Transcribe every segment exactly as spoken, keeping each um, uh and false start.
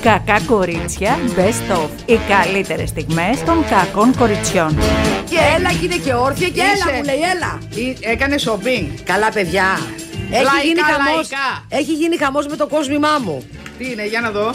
Κακά κορίτσια Best of. Οι καλύτερες στιγμές των κακών κοριτσιών. Και έλα και είναι και όρθια και Είσαι. έλα μου λέει έλα. Έκανε shopping. Καλά παιδιά. Έχει Λαϊκά, γίνει χαμός. λαϊκά. Έχει γίνει χαμός με το κόσμημά μου. Τι είναι, για να δω.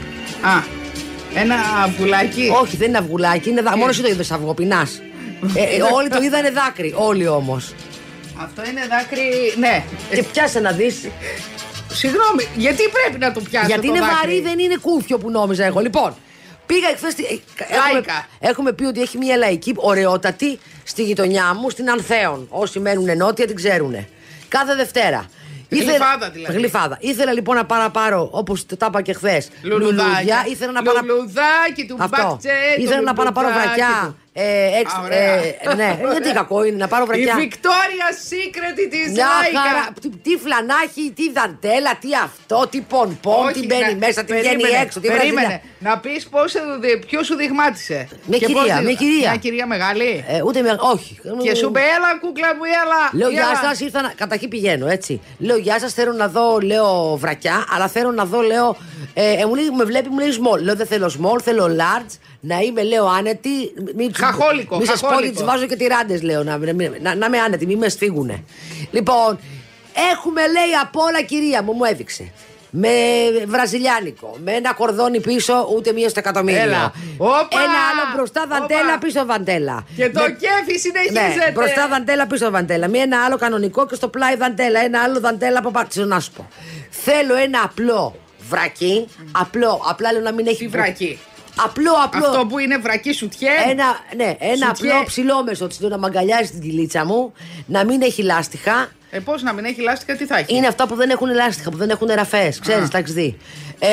Α, ένα αυγουλάκι. Όχι, δεν είναι αυγουλάκι, είναι δα... μόνο εσύ το είδες αυγό, πεινάς. ε, ε, όλοι το είδανε δάκρυ, όλοι όμως. Αυτό είναι δάκρυ, ναι. Και πιάσε να δεις. Συγγνώμη, γιατί πρέπει να το πιάσω? Γιατί το είναι δάκρυ? βαρύ, δεν είναι κούφιο που νόμιζα εγώ. Λοιπόν, πήγα εχθές. Έχουμε, Λάικα. έχουμε πει ότι έχει μια λαϊκή ωραιότατη στη γειτονιά μου, στην Ανθέων. Όσοι μένουν νότια την ξέρουν. Κάθε Δευτέρα. Γλυφάδα δηλαδή. Γλυφάδα. Ήθελα λοιπόν να πάρω, να πάρω όπως το είπα και χθες, Λουλουδάκια. λουλούδια. Ήθελα να πάρω. Λουλουδάκι του Αυτό. μπακτσέ. Ήθελα να πάω να πάρω βρακιά. Ε, εξ, Α, ωραία. ε, ναι, γιατί κακό είναι να πάρω Η βρακιά. Victoria Secret της Μια Λάικα. χαρά. Τι, τι φλανάχι, τι δαντέλα, τι αυτό, τι πονπον, Όχι, τι μπαίνει να- μέσα, τι βγαίνει περίμενε, έξω. Τι Περίμενε. βραζιλιά. Να πεις πώς, σε δι- ποιος σου δειγμάτισε. Μια Και κυρία, πώς- μια κυρία. Μια κυρία μεγάλη. Ε, ούτε με. Όχι. Και σου είπε, έλα κούκλα μου, έλα. Λέω έλα». γεια σα, ήρθα να. Καταρχήν πηγαίνω έτσι. Λέω γεια σα, θέλω να δω, λέω βρακιά, αλλά θέλω να δω, λέω. Ε, ε, μου λέει, με βλέπει, μου λέει small. Λέω δεν θέλω small, θέλω large. Να είμαι, λέω, άνετη. Μην, Χαχόλικο, Μη σα πω ότι χαχόλικο. τι βάζω και τυράντες, λέω. Να, να, να, να είμαι άνετη, μην με σφίγγουνε. Λοιπόν, έχουμε, λέει, απ' όλα, κυρία μου, μου έδειξε. Με βραζιλιάνικο, με ένα κορδόνι πίσω, ούτε μία στο εκατομμύριο. Έλα. Όπα! Ένα άλλο μπροστά δαντέλα, Όπα! πίσω δαντέλα. Και το Με- κέφι συνεχίζεται. ναι, μπροστά δαντέλα, πίσω δαντέλα. Μία ένα άλλο κανονικό και στο πλάι δαντέλα. Ένα άλλο δαντέλα από πάνω. Να σου πω. Θέλω ένα απλό βρακί. Απλό, απλά λέω να μην έχει. Τι βρακί? Απλό, απλό. Αυτό που είναι βρακί σουτιέ. Ένα, ναι, ένα Σουτιέ. απλό ψηλόμεσο της, να μαγκαλιάζει την κυλίτσα μου, να μην έχει λάστιχα. Ε, πώς να μην έχει λάστιχα, τι θα έχει? Είναι αυτά που δεν έχουν λάστιχα, που δεν έχουν ραφές. Ξέρεις, τα έχεις δει. Ε,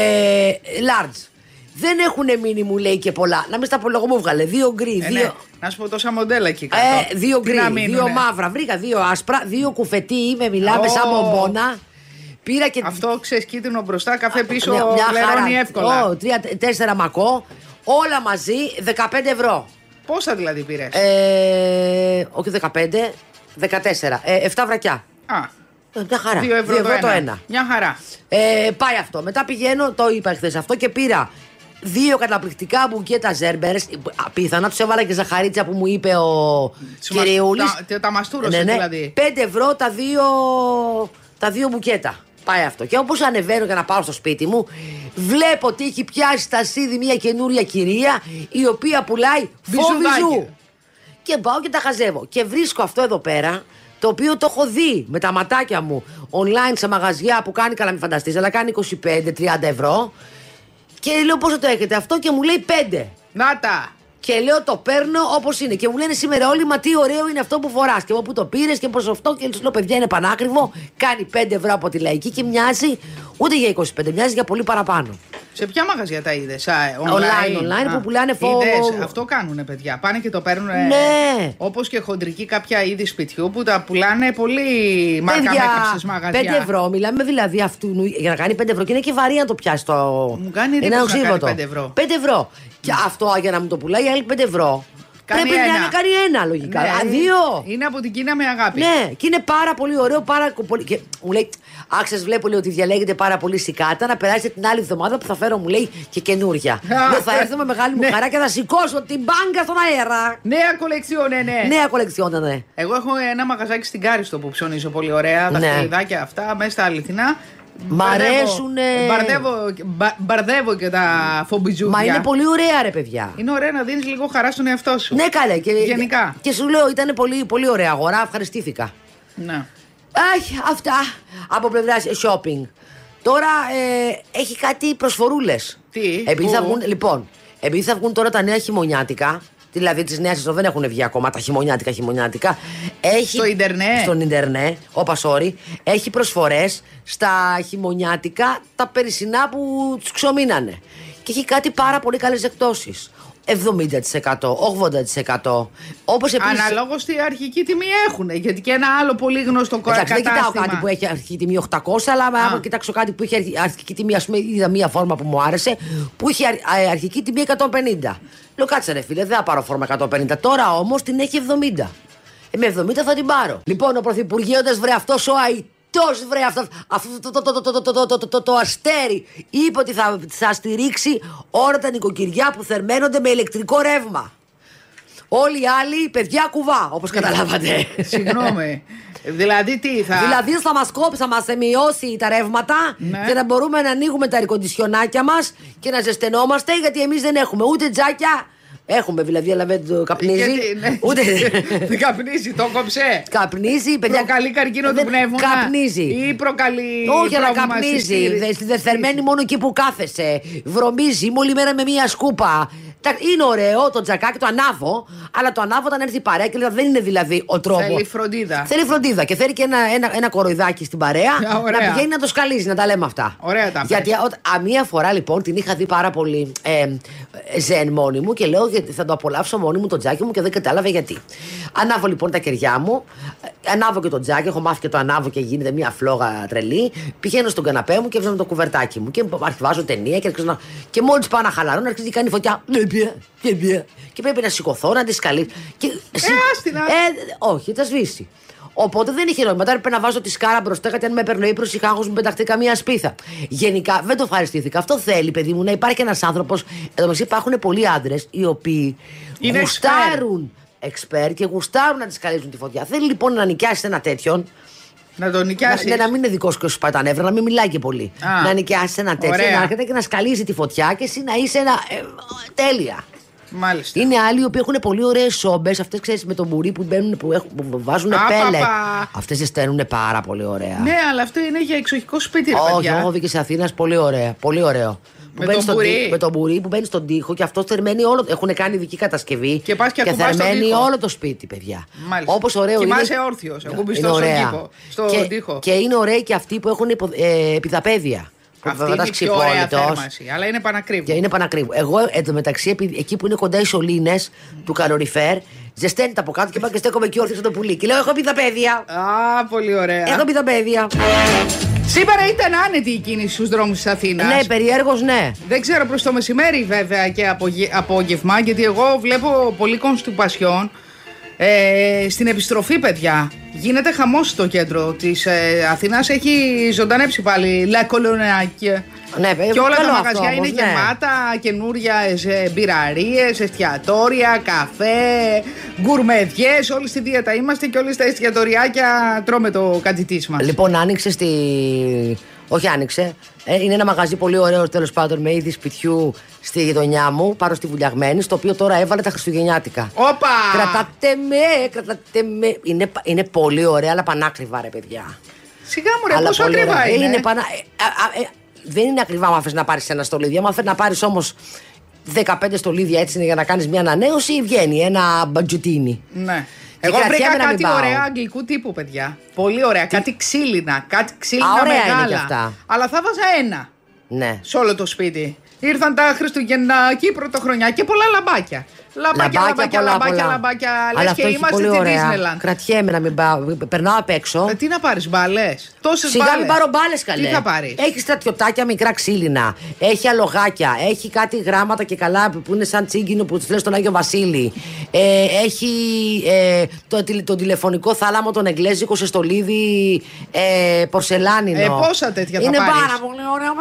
large. Δεν έχουν μείνει, μου λέει, και πολλά. Να μην στα πω, λόγω μου βγάλε. Δύο γκρι, Ε, δύο. ναι. Να σου πω τόσα μοντέλα εκεί κάτω. Ε, δύο Τι γκρι, να δύο μείνουνε? μαύρα. Βρήκα δύο άσπρα, δύο κουφετή. Είμαι, μιλάμε Ω. σαν μπομπόνα. Πήρα και. Αυτό ξέρεις, κίτρινο μπροστά, καφέ πίσω, μια, μια λερώνει χαρά. εύκολα. Ω, τρία, τέσσερα μακό. Όλα μαζί δεκαπέντε ευρώ. Πόσα δηλαδή πήρες? Ε, όχι δεκαπέντε, δεκατέσσερα. Ε, εφτά βρακιά. Α, Ε, Μια χαρά. δύο ευρώ, Δύο το, ένα. Μια χαρά. Ε, πάει αυτό. Μετά πηγαίνω, το είπα χθες αυτό και πήρα δύο καταπληκτικά μπουκέτα ζέρμπερς. Πιθανά τους έβαλα και ζαχαρίτσα που μου είπε ο Σου μας- κυριούλης. τα- τα μαστούρωσε δηλαδή. πέντε ευρώ τα δύο, τα δύο μπουκέτα. Πάει αυτό. Και όπως ανεβαίνω για να πάω στο σπίτι μου, βλέπω ότι έχει πιάσει στα σίδη μια καινούρια κυρία η οποία πουλάει Μπιζουδάκια. φόβιζου. Και πάω και τα χαζεύω. Και βρίσκω αυτό εδώ πέρα, το οποίο το έχω δει με τα ματάκια μου online σε μαγαζιά που κάνει, καλά μην φανταστείς, αλλά κάνει είκοσι πέντε τριάντα ευρώ. Και λέω πόσο το έχετε αυτό και μου λέει πέντε. Να τα. Και λέω το παίρνω όπως είναι. Και μου λένε σήμερα όλοι, μα τι ωραίο είναι αυτό που φοράς. Και εγώ που το πήρες και πως αυτό. Και τους λέω παιδιά είναι πανάκριβο. Κάνει πέντε ευρώ από τη λαϊκή και μοιάζει ούτε για είκοσι πέντε, μοιάζει για πολύ παραπάνω. Σε ποια μαγαζιά τα είδες? Α, online, Online, online Α, που πουλάνε φόβο. είδες, αυτό κάνουνε παιδιά. Πάνε και το παίρνουν. Ναι. Όπως και χοντρική κάποια είδη σπιτιού που τα πουλάνε πολύ μάρκα μέκαψες μαγαζιά. πέντε ευρώ, μιλάμε δηλαδή αυτού για να κάνει πέντε ευρώ και είναι και βαρύ να το πιάσει το. Μου κάνει ένα εντύπωση να κάνει οξύβωτο. πέντε ευρώ. πέντε ευρώ. Και αυτό για να μου το πουλάει άλλη πέντε ευρώ. Κάνει πρέπει ένα. να κάνει ένα λογικά. Ναι, Α, δύο. Είναι από την Κίνα με αγάπη. Ναι, και είναι πάρα πολύ ωραίο. Πάρα πολύ... Και μου λέει, άξες βλέπω λέει, ότι διαλέγετε πάρα πολύ σικάτα. Να περάσετε την άλλη εβδομάδα που θα φέρω, μου λέει, και καινούρια. Λέω, θα έρθω με μεγάλη μου Ναι. χαρά και θα σηκώσω την μπάγκα στον αέρα. Νέα κολεξιόνε, ναι. Νέα κολεξιόνα, ναι. Εγώ έχω ένα μαγαζάκι στην Κάριστο που ψωνίζω πολύ ωραία. Ναι. Δαχτυλιδάκια αυτά, μέσα στα αληθινά. Μ' Μπαρδεύω- αρέσουνε. Μπαρδεύω, μπα- μπαρδεύω και τα φομπιτζούδια. Μα είναι πολύ ωραία, ρε παιδιά. Είναι ωραία να δίνεις λίγο χαρά στον εαυτό σου. Ναι, καλά. Και, Γενικά. Και σου λέω, ήταν πολύ, πολύ ωραία αγορά. Ευχαριστήθηκα. Ναι. Αχ, αυτά από πλευρά shopping. Τώρα ε, έχει κάτι προσφορούλες. Τι, Επειδή πού? θα βγουν, λοιπόν, επειδή θα βγουν τώρα τα νέα χειμωνιάτικα, δηλαδή τις νέες σεζόν δεν έχουν βγει ακόμα τα χειμωνιάτικα χειμωνιάτικα. Έχει, Στο ίντερνετ. Στον ίντερνετ, όπα sorry, έχει προσφορές στα χειμωνιάτικα τα περισσινά που τους ξομείνανε. Και έχει κάτι πάρα πολύ καλές εκπτώσεις. εβδομήντα τοις εκατό, ογδόντα τοις εκατό. Όπως επίσης. Αναλόγως τι αρχική τιμή έχουν. Γιατί και ένα άλλο πολύ γνωστό Εντάξει, δεν κατάστημα. κοιτάω κάτι που έχει αρχική τιμή οκτακόσια, αλλά άμα κοιτάξω κάτι που έχει αρχι- αρχική τιμή, ας πούμε, είδα μία φόρμα που μου άρεσε, που είχε αρ- α- αρχική τιμή εκατόν πενήντα. Λέω κάτσε ρε φίλε, δεν θα πάρω φόρμα εκατόν πενήντα. Τώρα όμως την έχει εβδομήντα. Ε, με εβδομήντα θα την πάρω. Λοιπόν, ο Πρωθυπουργέοντας βρε αυτός ο αυτός βρε, αυτό, αυτό το, το, το, το, το, το, το, το, το, το αστέρι είπε ότι θα, θα στηρίξει όλα τα νοικοκυριά που θερμαίνονται με ηλεκτρικό ρεύμα. Όλοι οι άλλοι παιδιά κουβά, όπως καταλάβατε. Συγγνώμη. Δηλαδή τι θα. Δηλαδή θα μας κόψει, θα μας μειώσει τα ρεύματα, ναι, και να μπορούμε να ανοίγουμε τα αερικοντισιονάκια μας και να ζεσθενόμαστε, γιατί εμείς δεν έχουμε ούτε τζάκια. Έχουμε δηλαδή, αλλά δεν το καπνίζει. Γιατί, ναι. Ούτε. Δεν καπνίζει, το κόψε. Καπνίζει, παιδιά. Προκαλεί καρκίνο του πνεύμονα. Καπνίζει. Ή προκαλεί. Όχι, αλλά καπνίζει. Δεν θερμαίνει μόνο εκεί που κάθεσαι. Βρωμίζει όλη μέρα με μία σκούπα. Είναι ωραίο το τζακάκι, το ανάβω, αλλά το ανάβω όταν έρθει η παρέα και δεν είναι δηλαδή ο τρόπος. Θέλει φροντίδα. Θέλει φροντίδα και θέλει και ένα, ένα, ένα κοροϊδάκι στην παρέα. Ωραία. Να πηγαίνει να το σκαλίζει, να τα λέμε αυτά. Ωραία τα Γιατί α, μία φορά λοιπόν την είχα δει πάρα πολύ ε, ζεν μόνη μου και λέω γιατί θα το απολαύσω μόνη μου το τζάκι μου και δεν κατάλαβε γιατί. Ανάβω λοιπόν τα κεριά μου, ανάβω και το τζάκι, έχω μάθει και το ανάβω και γίνεται μία φλόγα τρελή. Πηγαίνω στον καναπέ μου και βάζω το κουβερτάκι μου και αρχιβάζω ταινία και, να... και μόλις πάω να χαλαρώ, αρχίζει να κάνει φωτιά. Και πρέπει να σηκωθώ, να τη σκαλίσω. Και... Ε, άστινα. Ε, όχι, θα σβήσει. Οπότε δεν είχε νόημα. Μετά έπρεπε να βάζω τη σκάρα μπροστά, γιατί αν με έπαιρνε ύπνο, είχα άγχος μου πεταχτεί καμία σπίθα. Γενικά δεν το ευχαριστήθηκα. Αυτό θέλει, παιδί μου, να υπάρχει ένας άνθρωπος. Εδώ μας υπάρχουν πολλοί άντρες οι οποίοι είναι γουστάρουν εξπέρ και γουστάρουν να τη σκαλίζουν τη φωτιά. Θέλει λοιπόν να νοικιάσει ένα τέτοιον. Να τον νοικιάσει. Να, να μην είναι δικό σου και σου πάει τα νεύρα, να μην μιλάει και πολύ. Α, να νοικιάσει ένα τέτοιο, να έρχεται και να σκαλίζει τη φωτιά και εσύ να είσαι ένα. Ε, τέλεια. Μάλιστα. Είναι άλλοι που έχουν πολύ ωραίες σόμπες, αυτές ξέρεις με το μπουρί που, μπαίνουν, που, έχουν, που βάζουν πέλετ. Αυτές ζεσταίνουν πάρα πολύ ωραία. Ναι, αλλά αυτό είναι για εξοχικό σπίτι, ρε Όχι, παιδιά. έχω δει και σε Αθήνα, πολύ ωραία. Πολύ ωραίο. Με το, μπουρί. με το μπουρί που μπαίνει στον τοίχο και αυτό θερμαίνει όλο. Έχουν κάνει ειδική κατασκευή. Και πας και, και θερμαίνει όλο το σπίτι, παιδιά. Όπως ωραίο είναι. Κοιμάσαι όρθιος. Εγώ πιστεύω στον τοίχο. Στο τοίχο. Και είναι ωραίοι και αυτοί που έχουν ε, επιδαπέδια. Αυτή είναι η πιο ωραία θέρμανση, αλλά είναι πανακρίβου. Και είναι πανακρίβου. Εγώ εντωμεταξύ, εκεί που είναι κοντά οι σωλήνες του καλοριφέρ, ζεσταίνει τα από κάτω και πάω και στέκομαι εκεί όρθιο στο πουλί. Και λέω: έχω επιδαπέδια. Α, πολύ ωραία. Έχω επιδαπέδια. Σήμερα ήταν άνετη η κίνηση στους δρόμους της Αθήνας. Ναι, περιέργως ναι. Δεν ξέρω προς το μεσημέρι βέβαια και απόγευμα, γιατί εγώ βλέπω πολύ κονστιπασιόν. Ε, στην επιστροφή, παιδιά, γίνεται χαμός στο κέντρο της ε, Αθήνας. Έχει ζωντανέψει πάλι Λα Κολονάκη. Ναι, και όλα τα μαγαζιά όμως, είναι ναι. γεμάτα καινούρια ε, μπειραρίες, εστιατόρια, καφέ, γκουρμεδιές. Όλοι στη δίαιτα είμαστε και όλοι στα εστιατοριάκια τρώμε το κατητής μας. Λοιπόν, άνοιξε στη. Όχι, άνοιξε. Ε, είναι ένα μαγαζί πολύ ωραίο, τέλος πάντων, με είδη σπιτιού στη γειτονιά μου, πάνω στη Βουλιαγμένη, στο οποίο τώρα έβαλε τα Χριστουγεννιάτικα. Όπα! Κρατάτε με, κρατάτε με. Είναι, είναι πολύ ωραία, αλλά πανάκριβα, ρε παιδιά. Σιγά μου, ρε, αλλά πόσο ακριβά είναι. είναι πανά... ε, α, ε, δεν είναι ακριβά, άμα θες να πάρεις ένα στολίδι. Άμα θες να πάρεις όμως δεκαπέντε στολίδια έτσι για να κάνεις μια ανανέωση, βγαίνει ένα μπατζουτίνι. Ναι. Εγώ βρήκα κάτι ωραία αγγλικού τύπου, παιδιά. Πολύ ωραία. Τι? Κάτι ξύλινα. Κάτι ξύλινα Α, μεγάλα. Είναι αυτά. Αλλά θα βάζα ένα. Ναι. Σε όλο το σπίτι. Ήρθαν τα Χριστουγεννάκη, πρωτοχρονιά και πολλά λαμπάκια. Λαμπάκια, λαμπάκια, πολλά, λαμπάκια, πολλά. λαμπάκια. Λες και είμαστε στη Disneyland. Κρατιέμαι να μην πάω. Περνάω απ' έξω. Ε, τι να πάρεις, μπάλες. Τόσες Σιγά μπάλες. μην πάρω μπάλες, καλέ. Τι θα πάρεις. Έχει στρατιωτάκια μικρά ξύλινα. Έχει αλογάκια. Έχει κάτι γράμματα και καλά που είναι σαν τσίγκινο που του λες στον Άγιο Βασίλη. Ε, έχει ε, το, το, το τηλεφωνικό θάλαμο τον εγγλέζικο σε στολίδι ε, πορσελάνινο. Ε, πόσα τέτοια θα είναι πάρεις. Είναι πάρα πολύ ωραία.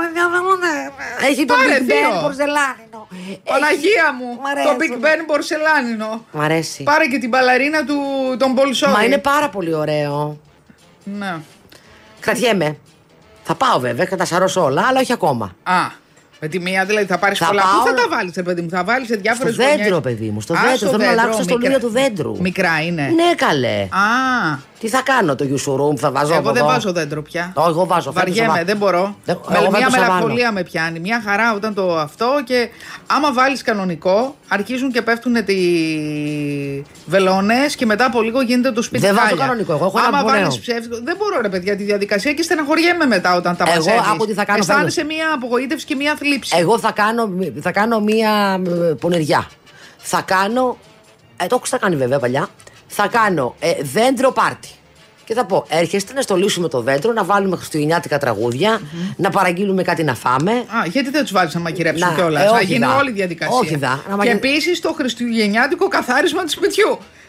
Έχει το Big Ben πορσελάνινο. Παναγία μου. Το Big Ben πορσελάνινο. Μ' αρέσει. Πάρε και την μπαλαρίνα του τον Πολσόρη. Μα είναι πάρα πολύ ωραίο. Ναι. Κρατιέμαι. Θα πάω βέβαια και θα τα σαρώσω όλα, αλλά όχι ακόμα. Α. Με τη μία δηλαδή θα πάρεις πολλά. Πού θα τα βάλεις, παιδί μου, θα βάλεις σε διάφορες γωνιές. Στο δέντρο, παιδί μου. Στο Α, δέντρο. Θέλω να αλλάξω τα στολίδια του δέντρου. Μικρά είναι. Ναι, καλέ. Α. Τι θα κάνω, το γιουσουρούμ θα βάζω. Εγώ δεν βάζω δέντρο πια. Όχι, εγώ βάζω. Βαριέμαι, δεν μπορώ. Δεν, με μια μελαγχολία με πιάνει. Μια χαρά όταν το αυτό και άμα βάλεις κανονικό, αρχίζουν και πέφτουν οι βελόνες και μετά από λίγο γίνεται το σπίτι. Δεν βάζω κανονικό. Εγώ έχω άμα βάλεις ψεύτικο. Δεν μπορώ, ρε παιδιά, τη διαδικασία και στεναχωριέμαι μετά όταν τα μαζεύεις. Εγώ άκου τι θα κάνω. Αισθάνεσαι μια απογοήτευση και μια θλίψη. Εγώ θα κάνω, θα κάνω μια πονηριά. Θα κάνω. Ε, το έχω κάνει βέβαια παλιά. Θα κάνω ε, δέντρο πάρτι. Και θα πω, έρχεστε να στολίσουμε το δέντρο, να βάλουμε χριστουγεννιάτικα τραγούδια, mm-hmm. να παραγγείλουμε κάτι να φάμε. Α, γιατί δεν του βάλει να μαγειρέψουν κιόλας, ε, να γίνει όλη η διαδικασία. Όχι δα, και επίσης το χριστουγεννιάτικο καθάρισμα του σπιτιού.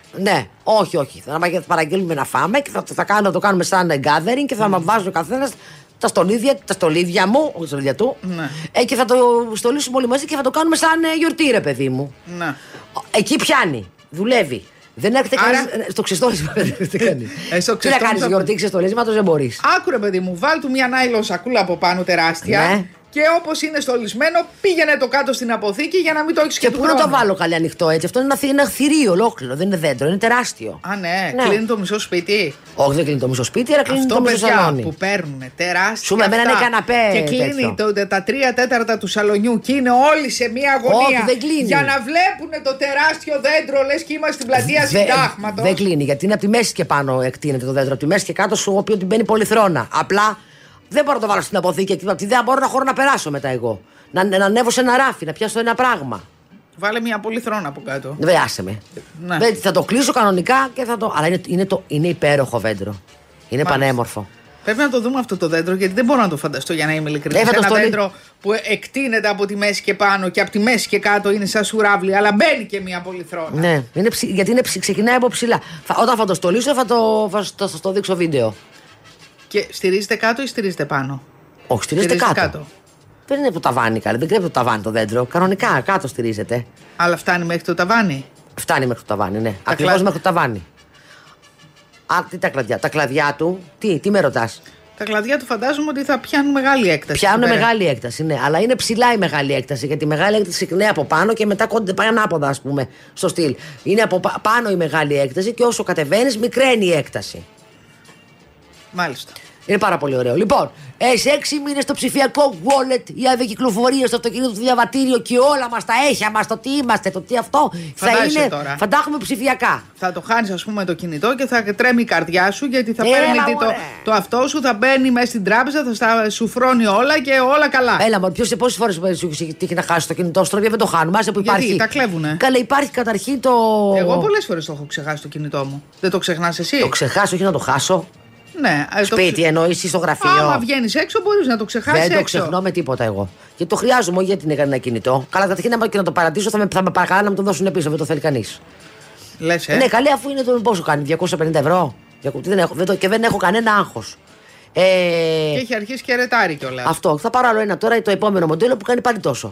Ναι, όχι, όχι. Θα παραγγείλουμε να φάμε και θα, θα, κάνω, θα το κάνουμε σαν gathering και θα mm. βάζει ο καθένας τα στολίδια, τα στολίδια μου, όχι τα στολίδια του. Ναι. Ε, και θα το στολίσουμε όλοι μαζί και θα το κάνουμε σαν ε, γιορτή, ρε παιδί μου. Ναι. Εκεί πιάνει, δουλεύει. Δεν έρχεται Άρα... κανείς στο ξεστόλισμα. Τι να κάνεις γιορτή ξεστολίσματος, δεν μπορείς. Άκουρε, παιδί μου, βάλ του μια νάιλον σακούλα από πάνω τεράστια. Ναι. Και όπως είναι στολισμένο, πήγαινε το κάτω στην αποθήκη για να μην το έχεις και, και του χρόνου. Και πού να το βάλω καλή ανοιχτό έτσι? Αυτό είναι ένα θηρίο ολόκληρο, δεν είναι δέντρο, είναι τεράστιο. Α, ναι, ναι. Κλείνει το μισό σπίτι. Όχι, δεν κλείνει το μισό σπίτι, αλλά κλείνει αυτό, το μισό σαλόνι. Που παίρνουν τεράστια. Σου με εμένα είναι καναπέ. Και κλείνει το, τα τρία τέταρτα του σαλονιού και είναι όλοι σε μία αγωνία. Όχι, δεν κλείνει. Για να βλέπουν το τεράστιο δέντρο, λες και είμαστε στην πλατεία Συντάγματος. Δεν κλείνει, γιατί είναι από τη μέση και πάνω εκτείνεται το δέντρο. Από τη μέση και κάτω σου, οποίο την μπαίνει πολυθρόνα. Απλά. Δεν μπορώ να το βάλω στην αποθήκη εκεί. Δεν μπορώ να χώρο να περάσω μετά εγώ. Να, να ανέβω σε ένα ράφι, να πιάσω ένα πράγμα. Βάλε μια πολυθρόνα από κάτω. Δεν άσε με. Ναι. Δεν, θα το κλείσω κανονικά και θα το. Αλλά είναι, είναι, το, είναι υπέροχο δέντρο. Είναι Μάλιστα. πανέμορφο. Πρέπει να το δούμε αυτό το δέντρο, γιατί δεν μπορώ να το φανταστώ για να είμαι ειλικρινής. Ένα στολί... δέντρο που εκτείνεται από τη μέση και πάνω και από τη μέση και κάτω είναι σαν σουράβλι, αλλά μπαίνει και μια πολυθρόνα. Ναι, είναι ψη... γιατί είναι ψη... ξεκινάει από ψηλά. Θα... Όταν θα το στολίσω, θα το, θα το, θα το δείξω βίντεο. Και στηρίζεται κάτω ή στηρίζεται πάνω? Όχι, στηρίζεται, στηρίζεται κάτω. κάτω. Δεν είναι το ταβάνι, καλή. Δεν κρύβεται το ταβάνι το δέντρο. Κανονικά κάτω στηρίζεται. Αλλά φτάνει μέχρι το ταβάνι. Φτάνει μέχρι το ταβάνι, ναι. Ακριβώς κλα... μέχρι το ταβάνι. Α, τι τα κλαδιά. Τα κλαδιά του, τι, τι με ρωτάς? Τα κλαδιά του φαντάζομαι ότι θα πιάνουν μεγάλη έκταση. Πιάνουν μεγάλη έκταση, ναι. Αλλά είναι ψηλά η μεγάλη έκταση. Γιατί η μεγάλη έκταση ξεκινάει από πάνω και μετά κόντια πάει ανάποδα, ας πούμε, στο στυλ. Είναι από πάνω η μεγάλη έκταση και όσο κατεβαίνεις, μικραίνει η έκταση. Μάλιστα. Είναι πάρα πολύ ωραίο. Λοιπόν, σε έξι μήνες το ψηφιακό wallet, η αδιακυκλοφορία στο αυτοκίνητο, το διαβατήριο και όλα μας τα έχει μας, το τι είμαστε, το τι αυτό. Φαντάζεσαι θα είναι. Τώρα. Θα τα έχουμε ψηφιακά. Θα το χάνεις, ας πούμε, το κινητό και θα τρέμει η καρδιά σου, γιατί θα Έλα, παίρνει το, το αυτό σου, θα μπαίνει μέσα στην τράπεζα, θα στα, σου φρώνει όλα και όλα καλά. Έλα, μόνο ποιο σε πόσες φορές σου έχει τύχει να χάσει το κινητό σου, δεν το χάνουμε. Άσε που υπάρχει. Γιατί τα κλέβουνε. Καλά, υπάρχει καταρχήν το. Εγώ πολλές φορές το έχω ξεχάσει το κινητό μου. Δεν το ξεχνάς εσύ? Το ξεχάσω, όχι να το χάσω. Ναι, σπίτι, το... εννοείς στο γραφείο. Άμα βγαίνεις έξω, μπορείς να το ξεχάσεις. Δεν το ξεχνώ με τίποτα εγώ. Γιατί το χρειάζομαι, όχι γιατί είναι ένα κινητό. Καλά, καταρχήν να πάω και να το παρατήσω, θα με, θα με παρακαλά να μου το δώσουν πίσω, δεν το θέλει κανείς. Λες, ε. Ναι, καλή, αφού είναι το πόσο κάνει, διακόσια πενήντα ευρώ. Δεν έχω, δεν το, και δεν έχω κανένα άγχος. Ε... Και έχει αρχίσει και ρετάρει κιόλας. Αυτό. Θα πάρω άλλο ένα τώρα, το επόμενο μοντέλο που κάνει πάλι τόσο.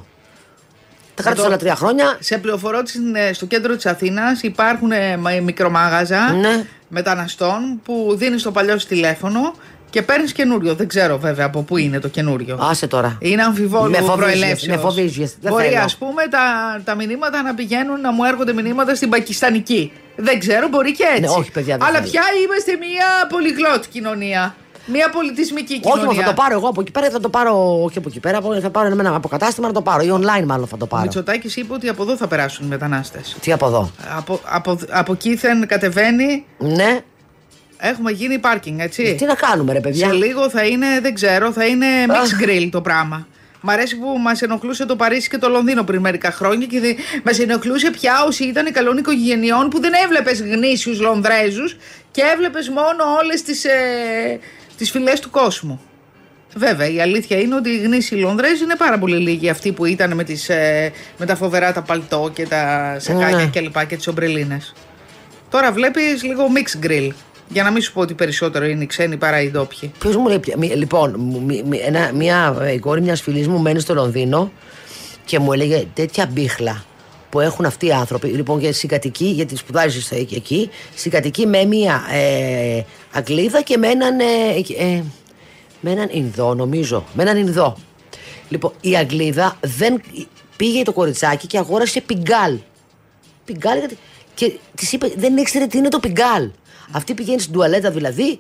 Τα κράτησα όλα τρία χρόνια. Σε πληροφορώ ότι στο κέντρο της Αθήνας υπάρχουν μικρομάγαζα ναι. μεταναστών που δίνεις το παλιό σου τηλέφωνο και παίρνεις καινούριο. Δεν ξέρω βέβαια από πού είναι το καινούριο. Άσε τώρα. Είναι αμφιβόλου προελεύσεως. Με φοβίζεις. Μπορεί ας πούμε τα, τα μηνύματα να πηγαίνουν, να μου έρχονται μηνύματα στην πακιστανική. Δεν ξέρω, μπορεί και έτσι. Ναι, όχι, παιδιά, αλλά πια είμαστε μια πολυγλώτη κοινωνία. Μια πολιτισμική κοινωνία. Όχι, θα το πάρω εγώ από εκεί πέρα, θα το πάρω. Όχι από εκεί πέρα, θα πάρω ένα αποκατάστημα να το πάρω. Ή online, μάλλον θα το πάρω. Ο Μητσοτάκης είπε ότι από εδώ θα περάσουν οι μετανάστες. Τι από εδώ? Από, από, από Κίθεν κατεβαίνει. Ναι. Έχουμε γίνει πάρκινγκ, έτσι. Τι να κάνουμε, ρε παιδιά. Σε λίγο θα είναι, δεν ξέρω, θα είναι mix grill το πράγμα. Μ' αρέσει που μας ενοχλούσε το Παρίσι και το Λονδίνο πριν μερικά χρόνια και μας ενοχλούσε πια όσοι ήταν καλών οικογενειών που δεν έβλεπες γνήσιους Λονδρέζους και έβλεπες μόνο όλες τις. Ε, τις φυλές του κόσμου. Βέβαια, η αλήθεια είναι ότι οι γνήσιοι Λονδρέζοι είναι πάρα πολύ λίγοι, αυτοί που ήταν με, τις, ε, με τα φοβερά τα παλτό και τα σακάκια ναι. κλπ. Και τις ομπρελίνες. Τώρα βλέπεις λίγο mix grill. Για να μην σου πω ότι περισσότερο είναι οι ξένοι παρά οι ντόπιοι. Ποιος μου λέει, λοιπόν, μια, μια η κόρη μιας φίλης μου μένει στο Λονδίνο και μου έλεγε τέτοια μπίχλα που έχουν αυτοί οι άνθρωποι. Λοιπόν, για συγκατοικεί, γιατί σπουδάζεις εκεί, συγκατοικεί με μια ε, Αγγλίδα και με έναν, ε, ε, με έναν Ινδό, νομίζω. Με έναν Ινδό. Λοιπόν, η Αγγλίδα δεν πήγε το κοριτσάκι και αγόρασε πιγκάλ. Πιγκάλ, και της είπε, δεν ήξερε τι είναι το πιγκάλ. Αυτή πηγαίνει στην τουαλέτα δηλαδή,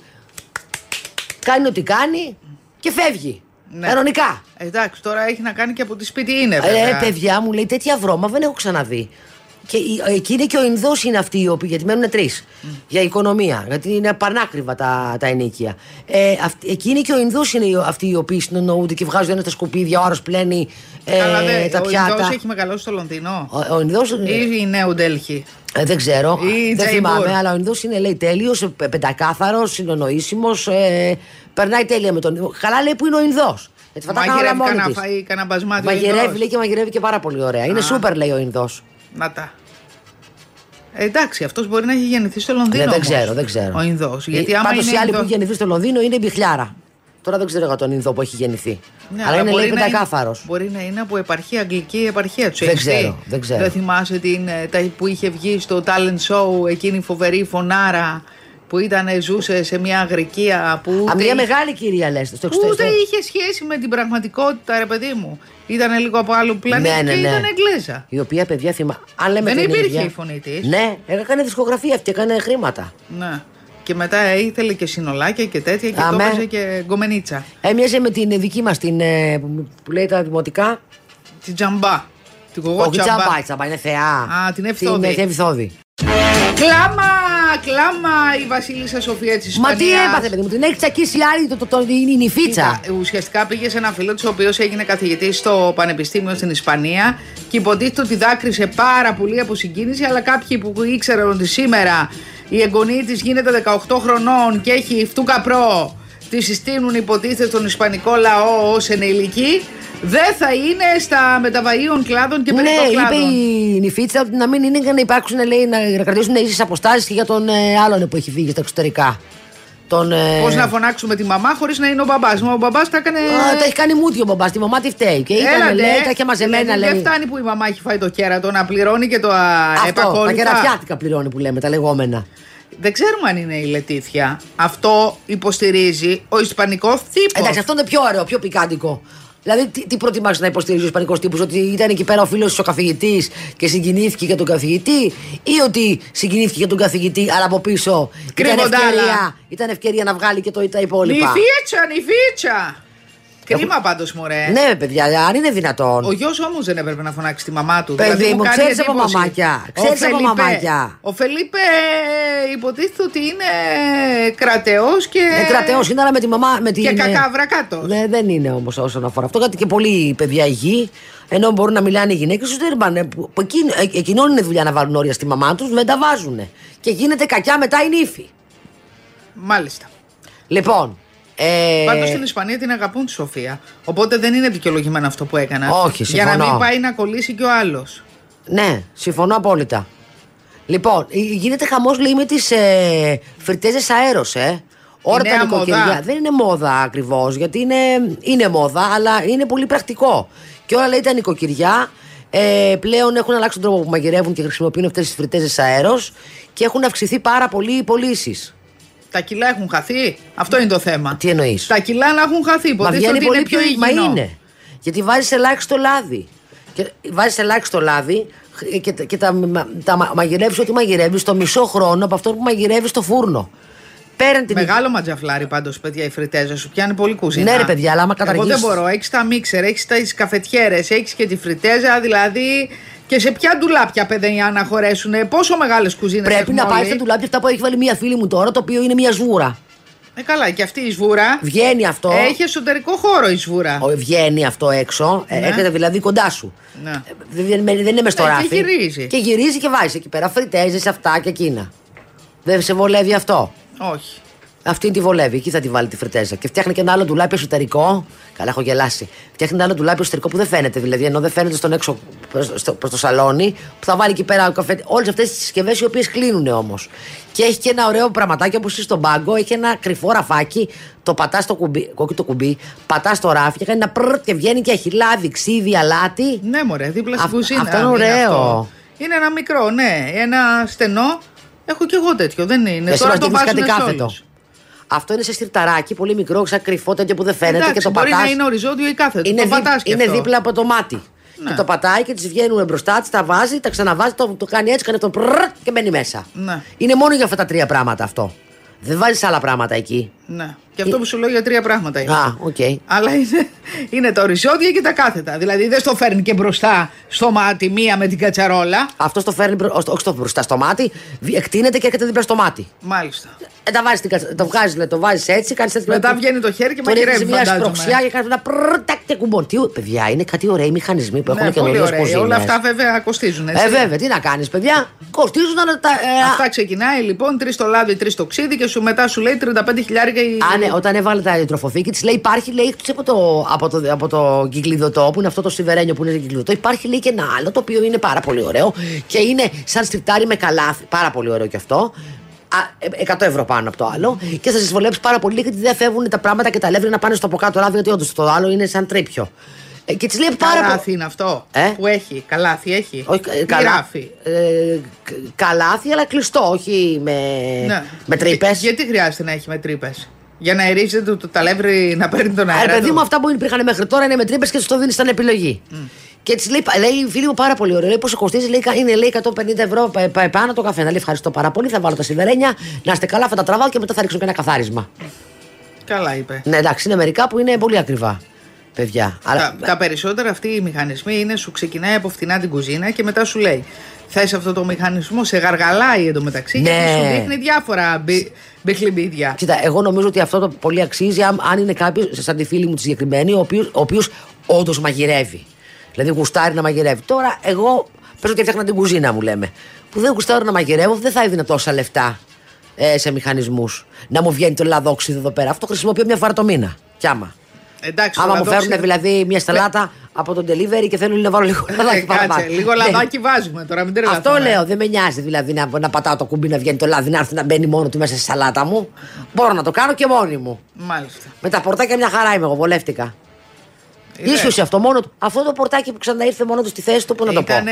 κάνει ό,τι κάνει και φεύγει. Ναι. Κανονικά. Εντάξει, τώρα έχει να κάνει και από τη σπίτι είναι. Βέβαια. Ε, παιδιά μου λέει τέτοια βρώμα δεν έχω ξαναδεί. Και εκείνη και ο Ινδός είναι αυτοί οι οποίοι, γιατί μένουν τρεις mm. για οικονομία, γιατί είναι πανάκριβα τα, τα ενίκια. Ε, αυτοί, εκείνη και ο Ινδός είναι αυτοί οι οποίοι συνεννοούνται και βγάζουν ένα στα σκουπίδια, ο άλλος πλένει ε, δε, τα ο πιάτα. Ο Ινδός έχει μεγαλώσει στο Λονδίνο. Ο, ο Ινδός, ή η Νέου Ντέλχη. Ε, δεν ξέρω, ή δεν θυμάμαι, αλλά ο Ινδός είναι λέει τέλειος, πεντακάθαρος, συνεννοήσιμος, ε, περνάει τέλεια με τον. Καλά λέει που είναι ο Ινδός. Μαγειρεύει κανένα φαΐ, κανένα μπασμάτι. Μαγειρεύει λέει και μαγειρεύει και πάρα πολύ ωραία. Είναι σούπερ λέει ο Ινδός. Να τα. Εντάξει, αυτός μπορεί να έχει γεννηθεί στο Λονδίνο. Ναι, δεν όμως, ξέρω, δεν ξέρω. Ο Ινδός. Γιατί πάντως η άλλη που έχει γεννηθεί στο Λονδίνο είναι η Μπιχλιάρα. Τώρα δεν ξέρω για τον Ινδό που έχει γεννηθεί. Ναι, αλλά, αλλά είναι λέει πεντακάθαρος. Μπορεί να είναι από επαρχία, αγγλική επαρχία του. Δεν ξέρω, δεν ξέρω. Δεν θυμάσαι την, που είχε βγει στο talent show εκείνη η φοβερή φωνάρα που ήταν, ζούσε σε μια αγρικία που. Α, μια μεγάλη κυρία λες, στο εξωτερικό. Ούτε είχε σχέση με την πραγματικότητα, ρε παιδί μου. Ήταν λίγο από άλλο πλανήτη ναι, ναι, και ναι. ήταν Εγγλέζα. Η οποία παιδιά θυμά. Αν λέμε δεν υπήρχε ίδια... η φωνή της. Ναι, έκανε δισκογραφία αυτή, έκανε χρήματα. Ναι. Και μετά ήθελε και συνολάκια και τέτοια και το έπαιζε και γκομενίτσα. Έμοιαζε με την δική μας την. Που λέει τα δημοτικά. Την Τζαμπά. Την κογό Τζαμπά. Όχι, Τζαμπά, είναι θεά. Α, την Ευθόδη. Την Ευθόδη. Κλάμα, κλάμα η Βασίλισσα Σοφία της Ισπανίας. Μα τι έπαθε, παιδί μου, την έχει τσακίσει άλλη, το, το, το, η νηφίτσα. Ουσιαστικά πήγε σε ένα φίλο της, ο οποίος έγινε καθηγητής στο Πανεπιστήμιο στην Ισπανία και υποτίθεται ότι δάκρυσε πάρα πολύ από συγκίνηση, αλλά κάποιοι που ήξεραν ότι σήμερα η εγγονή της γίνεται δεκαοκτώ χρονών και έχει φτού καπρό, τη συστήνουν υποτίθεται στον ισπανικό λαό ως ενηλική, δεν θα είναι στα μεταβαΐων κλάδων και περίπτωση κλάδων. Ναι, είπε η νηφίτσα ότι να μην είναι για να υπάρξουν, λέει, να κρατήσουν ίσες αποστάσεις και για τον ε, άλλον που έχει φύγει στα εξωτερικά. Τον, ε... Πώς να φωνάξουμε τη μαμά χωρίς να είναι ο μπαμπάς. Ο μπαμπάς τα έκανε. Α, τα έχει κάνει μούτι ο μπαμπάς, τη μαμά τι φταίει. Και ήταν, Έλατε, λέει, τα είχε μαζεμένα, δηλαδή, λέει. δεν φτάνει που η μαμά έχει φάει το κέρατο να πληρώνει και το αυτό, επακόλουθα. τα κερατιάτικα πληρώνει που λέμε, τα λεγόμενα. Δεν ξέρουμε αν είναι η Λετίθια. Αυτό υποστηρίζει ο ισπανικός τύπος. Εντάξει, αυτό είναι πιο ωραίο, πιο πικάντικο. Δηλαδή, τι, τι προτιμάς να υποστηρίζει ο ισπανικός τύπος, ότι ήταν εκεί πέρα ο φίλος ο καθηγητής και συγκινήθηκε για τον καθηγητή, ή ότι συγκινήθηκε για τον καθηγητή, αλλά από πίσω ήταν ευκαιρία, ήταν ευκαιρία να βγάλει και το, τα υπόλοιπα. Νηφίτσα, νηφίτσα! Κρίμα πάντως, μωρέ. Ναι, παιδιά, αν είναι δυνατόν. Ο γιος όμως δεν έπρεπε να φωνάξει τη μαμά του. Παιδί δηλαδή, μου, ξέρεις από μαμάκια. Ξέρεις από μαμάκια. Ο Φελίπε υποτίθεται ότι είναι κρατεός και. Ε, κρατεός είναι, αλλά με τη μαμά. Με την... Και κακάβρα κάτω. Ναι, δεν είναι όμως όσον αφορά αυτό. Γιατί και πολλοί παιδιά υγιεί, ενώ μπορούν να μιλάνε οι γυναίκες τους, δεν πάνε. Εκείνον είναι δουλειά να βάλουν όρια στη μαμά τους, δεν τα βάζουν. Και γίνεται κακιά μετά η νύφη. Μάλιστα. Λοιπόν. Ε... Πάντως στην Ισπανία την αγαπούν τη Σοφία. Οπότε δεν είναι δικαιολογημένο αυτό που έκανα. Όχι, συμφωνώ. Για να μην πάει να κολλήσει κι ο άλλος. Ναι, συμφωνώ απόλυτα. Λοιπόν, γίνεται χαμός, λέει, με τις ε, φριτέζες αέρος, ε. Ώρα τα νοικοκυριά. Δεν είναι μόδα ακριβώς, γιατί είναι, είναι μόδα, αλλά είναι πολύ πρακτικό. Και όλα, λέει, τα νοικοκυριά ε, πλέον έχουν αλλάξει τον τρόπο που μαγειρεύουν και χρησιμοποιούν αυτές τις φριτέζες αέρος και έχουν αυξηθεί πάρα πολύ οι πωλήσεις. Τα κιλά έχουν χαθεί. Αυτό είναι το θέμα. Τι εννοείς? Τα κιλά να έχουν χαθεί. Μα βγαίνει πολύ πιο υγιεινό. Μα είναι. Γιατί βάζεις ελάχιστο λάδι. Και βάζεις ελάχιστο λάδι και, και, και τα, τα μαγειρεύεις ό,τι μαγειρεύεις το μισό χρόνο από αυτό που μαγειρεύεις στο φούρνο. Την... Μεγάλο ματζαφλάρι πάντως, παιδιά, η φριτέζα σου πιάνει πολύ κουζίνα. Ναι, ρε παιδιά, αλλά άμα καταργήσεις. Εγώ δεν μπορώ. Έχεις τα μίξερ, έχεις τις καφετιέρες, έχεις και τη φριτέζα, δηλαδή. Και σε ποια ντουλάπια, παιδιά, να χωρέσουν, πόσο μεγάλες κουζίνες πρέπει να πάει στα ντουλάπια αυτά που έχει βάλει μία φίλη μου τώρα, το οποίο είναι μία σβούρα. Ε, καλά, και αυτή η σβούρα. Βγαίνει αυτό. Έχει εσωτερικό χώρο η σβούρα. Ο, βγαίνει αυτό έξω, ναι. Έρχεται δηλαδή κοντά σου. Ναι. Ε, δεν, δεν είναι μες στο ε, ράφι. Και γυρίζει. Και γυρίζει και βάζει εκεί πέρα φριτέζες, αυτά και εκείνα. Δεν σε βολεύει αυτό? Όχι. Αυτή τη βολεύει, εκεί θα τη βάλει τη φριτέζα. Και φτιάχνει και ένα άλλο ντουλάπι εσωτερικό. Καλά, έχω γελάσει. Φτιάχνει ένα άλλο ντουλάπι εσωτερικό που δεν φαίνεται. Δηλαδή, ενώ δεν φαίνεται στον έξω προς το σαλόνι, που θα βάλει εκεί πέρα καφέ. Όλες αυτές τις συσκευές οι οποίες κλείνουν όμως. Και έχει και ένα ωραίο πραγματάκι όπως είσαι στον πάγκο. Έχει ένα κρυφό ραφάκι. Το πατά στο κουμπί. Όχι το κουμπί. Πατά στο ράφι και κάνει ένα πρρρ και βγαίνει και έχει λάδι, ξύδι, αλάτι. Ναι, μωρέ, δίπλα στην κουζίνα. Αυτό είναι ωραίο. Αυτό. Είναι ένα μικρό, ναι. Ένα στενό. Έχω κι εγώ τέτοιο. Δεν είναι. Εσύ τώρα το κάτι κάθετο. Αυτό είναι σε στυρταράκι, πολύ μικρό, σαν κρυφό, τέτοιο που δεν φαίνεται. Εντάξει, και το μπορεί πατάς. να είναι οριζόντιο ή κάθετο. Είναι, το δι... πατάς είναι αυτό. δίπλα από το μάτι. Ναι. Και το πατάει και τις βγαίνουν μπροστά της, τα βάζει, τα ξαναβάζει, το, το κάνει έτσι, κάνει αυτό πρρρρ, και μπαίνει μέσα. Ναι. Είναι μόνο για αυτά τα τρία πράγματα αυτό. Δεν βάζεις άλλα πράγματα εκεί. Ναι. Και αυτό που σου λέω για τρία πράγματα είναι. Α, οκ. Okay. Αλλά είναι, είναι τα οριζόντια και τα κάθετα. Δηλαδή δεν στο φέρνει και μπροστά στο μάτι μία με την κατσαρόλα. Αυτό το φέρνει μπρο... όχι στο μπροστά στο μάτι, εκτείνεται και έρχεται δίπλα στο μάτι. Μάλιστα. Ε, τα βάζεις, το βγάζεις, το βάζεις έτσι, κάνεις έτσι. Μετά βγαίνει το χέρι και μαγειρεύει. Μια σπροξιά και κάνει ένα πρρρτακ και κουμπών. Τι, παιδιά, είναι κάτι ωραίοι μηχανισμοί που έχουν καινούριες κουζίνες. Όλα αυτά βέβαια κοστίζουν. Έτσι. Ε, βέβαια, τι να κάνεις, παιδιά. Κοστίζουν να τα. Ε, αυτά ξεκινάει λοιπόν τρεις το λάδι, τρεις το ξύδι και σου μετά σου λέει τριάντα πέντε χιλιάρικα και η... Α, ναι, όταν έβαλε τα τροφοθήκη τη, λέει υπάρχει, λέει, από το, από, το, από το κυκλειδωτό, που είναι αυτό το σιβερένιο που είναι σε κυκλειδωτό, υπάρχει, λέει, και ένα άλλο το οποίο είναι πάρα πολύ ωραίο και είναι σαν στριπτάρι με καλάθι. Πάρα πολύ ωραίο κι αυτό. εκατό ευρώ πάνω από το άλλο. Και θα σα βολέψει πάρα πολύ γιατί δεν φεύγουν τα πράγματα και τα λεύρη να πάνε στο από κάτω ράδι, γιατί όντως το άλλο είναι σαν τρίπιο. Ε, και της λέει πάρα καλάθι πο... είναι αυτό ε? που έχει. Καλάθι έχει. Όχι, καλά... ε, καλάθι, αλλά κλειστό, όχι με, ναι. με τρύπες. Γιατί χρειάζεται να έχει με τρύπες? Για να ερίζεται το, το ταλεύρι να παίρνει τον αέρα. Ε, παιδί μου, αυτά που υπήρχαν μέχρι τώρα είναι με τρύπες και του το δίνει σαν επιλογή. Mm. Και τη λέει, λέει η φίλη μου πάρα πολύ ωραία. Λέει πόσο κοστίζει, λέει, είναι λέει, εκατόν πενήντα ευρώ πάνω το καφέ. Να λέει ευχαριστώ πάρα πολύ, θα βάλω τα σιδερένια, να είστε καλά, θα τα τραβάω και μετά θα ρίξω και ένα καθάρισμα. Καλά είπε. Ναι, εντάξει, είναι μερικά που είναι πολύ ακριβά. Παιδιά. Τα, Αλλά... τα περισσότερα αυτοί οι μηχανισμοί είναι σου ξεκινάει από φθηνά την κουζίνα και μετά σου λέει θες αυτό το μηχανισμό, σε γαργαλάει εντωμεταξύ, ναι. Γιατί σου δείχνει διάφορα μπιχλιμπίδια. Κοίτα, εγώ νομίζω ότι αυτό το πολύ αξίζει αν, αν είναι κάποιο, σαν τη φίλη μου τη συγκεκριμένη, ο οποίος όντως μαγειρεύει. Δηλαδή γουστάρει να μαγειρεύει. Τώρα, εγώ παίζω και φτιάχνα την κουζίνα μου, λέμε. Που δεν γουστάρω να μαγειρεύω, δεν θα έδινα τόσα λεφτά ε, σε μηχανισμούς. Να μου βγαίνει το λαδόξιδο εδώ πέρα. Αυτό χρησιμοποιώ μια φορά το μήνα. Κι άμα. Εντάξει, άμα μου φέρουν δηλαδή μια σαλάτα από τον delivery και θέλουν να βάλω λίγο λαδάκι παραπάνω. Λίγο λαδάκι βάζουμε τώρα, μην τρελαθούμε. Αυτό λέω, δεν με νοιάζει δηλαδή να, να πατάω το κουμπί να βγαίνει το λάδι, να έρθει να μπαίνει μόνο του μέσα στη σαλάτα μου. Μπορώ να το κάνω και μόνη μου. Μάλιστα. Με τα πορτάκια μια χαρά είμαι, εγώ βολεύτηκα. Ίσως αυτό μόνο του. Αυτό το πορτάκι που ξαναήρθε μόνο του στη θέση του, που να το πω. Ήτανε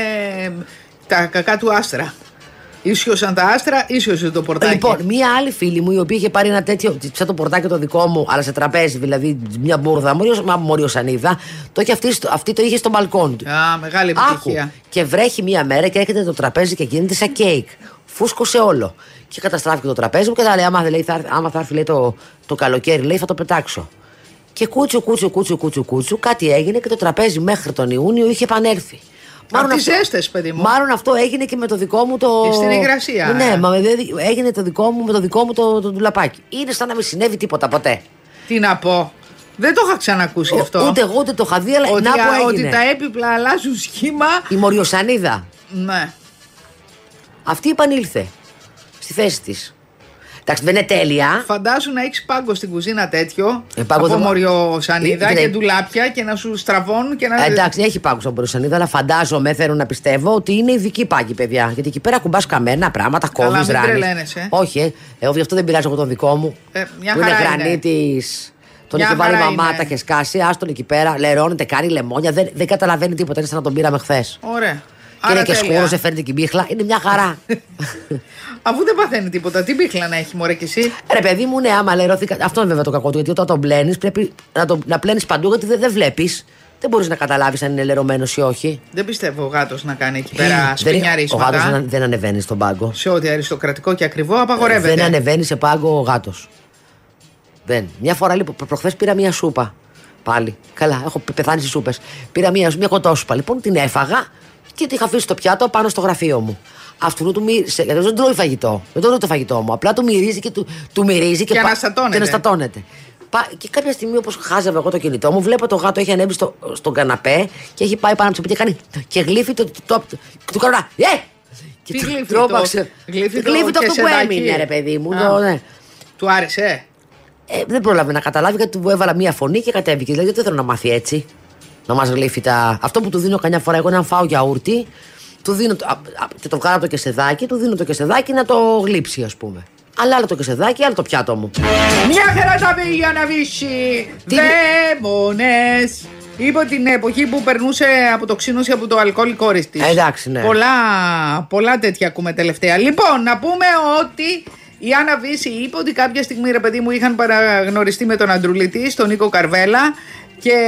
τα κακά του άστρα. Ίσιοσαν τα άστρα, ίσιοσε το πορτάκι. Λοιπόν, μία άλλη φίλη μου η οποία είχε πάρει ένα τέτοιο, σαν το πορτάκι το δικό μου, αλλά σε τραπέζι, δηλαδή μια μπουρδα, μοριοσανίδα, το είχε αυτή, αυτή το είχε στο μπαλκόνι του. Α, μεγάλη επιτυχία. Άκου, και βρέχει μία μέρα και έρχεται το τραπέζι και γίνεται σαν κέικ. Φούσκωσε όλο. Και καταστράφηκε το τραπέζι μου και τα λέει: Άμα, λέει, θα, άμα θα έρθει λέει, το, το καλοκαίρι, λέει, θα το πετάξω. Και κούτσου, κούτσου, κούτσου, κούτσου, κούτσου, κάτι έγινε και το τραπέζι μέχρι τον Ιούνιο είχε επανέλθει. Μάλλον αυτό, ζέστες, παιδί μου. Μάλλον αυτό έγινε και με το δικό μου το. Και στην υγρασία. Ναι, μα έγινε το δικό μου, με το δικό μου το, το ντουλαπάκι. Είναι σαν να μην συνέβη τίποτα ποτέ. Τι να πω. Δεν το είχα ξανακούσει Ο, αυτό. Ούτε εγώ ούτε το είχα δει, αλλά ότι, να που έγινε. Ότι τα έπιπλα αλλάζουν σχήμα. Η μοριοσανίδα. Ναι. Αυτή επανήλθε στη θέση της. Εντάξει, δεν είναι τέλεια. Φαντάσου να έχεις πάγκο στην κουζίνα τέτοιο. Ε, από δεν... μοριοσανίδα και ντουλάπια και να σου στραβώνουν και να. Ε, εντάξει, έχει πάγκο στην μοριοσανίδα, αλλά φαντάζομαι, θέλω να πιστεύω ότι είναι ειδική πάγκη, παιδιά. Γιατί εκεί πέρα κουμπάς καμένα πράγματα, κόβεις, ράνεις. Όχι, ε. Εγώ γι' αυτό δεν πειράζω εγώ τον δικό μου. Ε, μια που χαρά είναι γρανίτης. Τον έχει βάλει η μαμά, τα έχει σκάσει. Άστον εκεί πέρα, λερώνεται, κάνει λεμόνια. Δεν, δεν καταλαβαίνει τίποτα. Είναι σαν να τον πήραμε χθες. Ωραία. Και είναι και σκούρο, σε φέρνει την μπίχλα. Είναι μια χαρά. Αφού δεν παθαίνει τίποτα, τι μπίχλα να έχει, μωρέ κι εσύ. Ρε παιδί μου, ναι, άμα λερωθεί. Αυτό είναι βέβαια το κακό του. Γιατί όταν τον πλένει, πρέπει να, το, να πλένει παντού, γιατί δεν, δεν βλέπει. Δεν μπορεί να καταλάβει αν είναι λερωμένο ή όχι. Δεν πιστεύω ο γάτος να κάνει εκεί πέρα σπινιαρίσματα. Ο γάτος δεν, δεν ανεβαίνει στον πάγκο. Σε ό,τι αριστοκρατικό και ακριβό απαγορεύεται. Δεν ανεβαίνει σε πάγκο ο γάτος. Δεν. Μια φορά λοιπόν, προχθές πήρα μια σούπα. Πάλι. Καλά, έχω πεθάνει στις σούπες. Πήρα μια, μια κοτόσουπα. Λοιπόν, την έφαγα και την είχα αφήσει στο πιάτο πάνω στο γραφείο μου. Αυτού του μύρισε. Γιατί δεν τρώει φαγητό. Δεν τρώει το φαγητό μου. Απλά του μυρίζει και του, του μυρίζει και, και, πα... αναστατώνεται. και αναστατώνεται. Και κάποια στιγμή, όπως χάζευα εγώ το κινητό μου, βλέπω το γάτο έχει ανέβει στο, στον καναπέ και έχει πάει πάνω από το σπίτι και κάνει. Και γλύφει το. το, το, το, του κάνω ένα. Ε! Και τι γλύφει τρόπαξε. Γλύφει το, το αυτό που έμεινε, ρε παιδί μου. Το, ναι. Του άρεσε. Ε, δεν πρόλαβε να καταλάβει γιατί του έβαλα μία φωνή και κατέβηκε. Δηλαδή δεν θέλω να μάθει έτσι. Να μας γλύφει τα. Αυτό που του δίνω καμιά φορά, εγώ να φάω γιαούρτι, του δίνω. Α, α, και το βγάλω από το κεσεδάκι, του δίνω το κεσεδάκι να το γλύψει, ας πούμε. Αλλά άλλο το κεσεδάκι, άλλο το πιάτο μου. Μια χαρά τα πήγα να βύσει. Δαίμονες. Είπε την εποχή που περνούσε από το ξύνος ή από το αλκοόλ η κόρη της. Εντάξει, ναι. Πολλά, πολλά τέτοια ακούμε τελευταία. Λοιπόν, να πούμε ότι η Άννα Βύση είπε ότι κάποια στιγμή, ρε παιδί μου, είχαν παραγνωριστεί με τον αντρούλη της, τον Νίκο Καρβέλα, και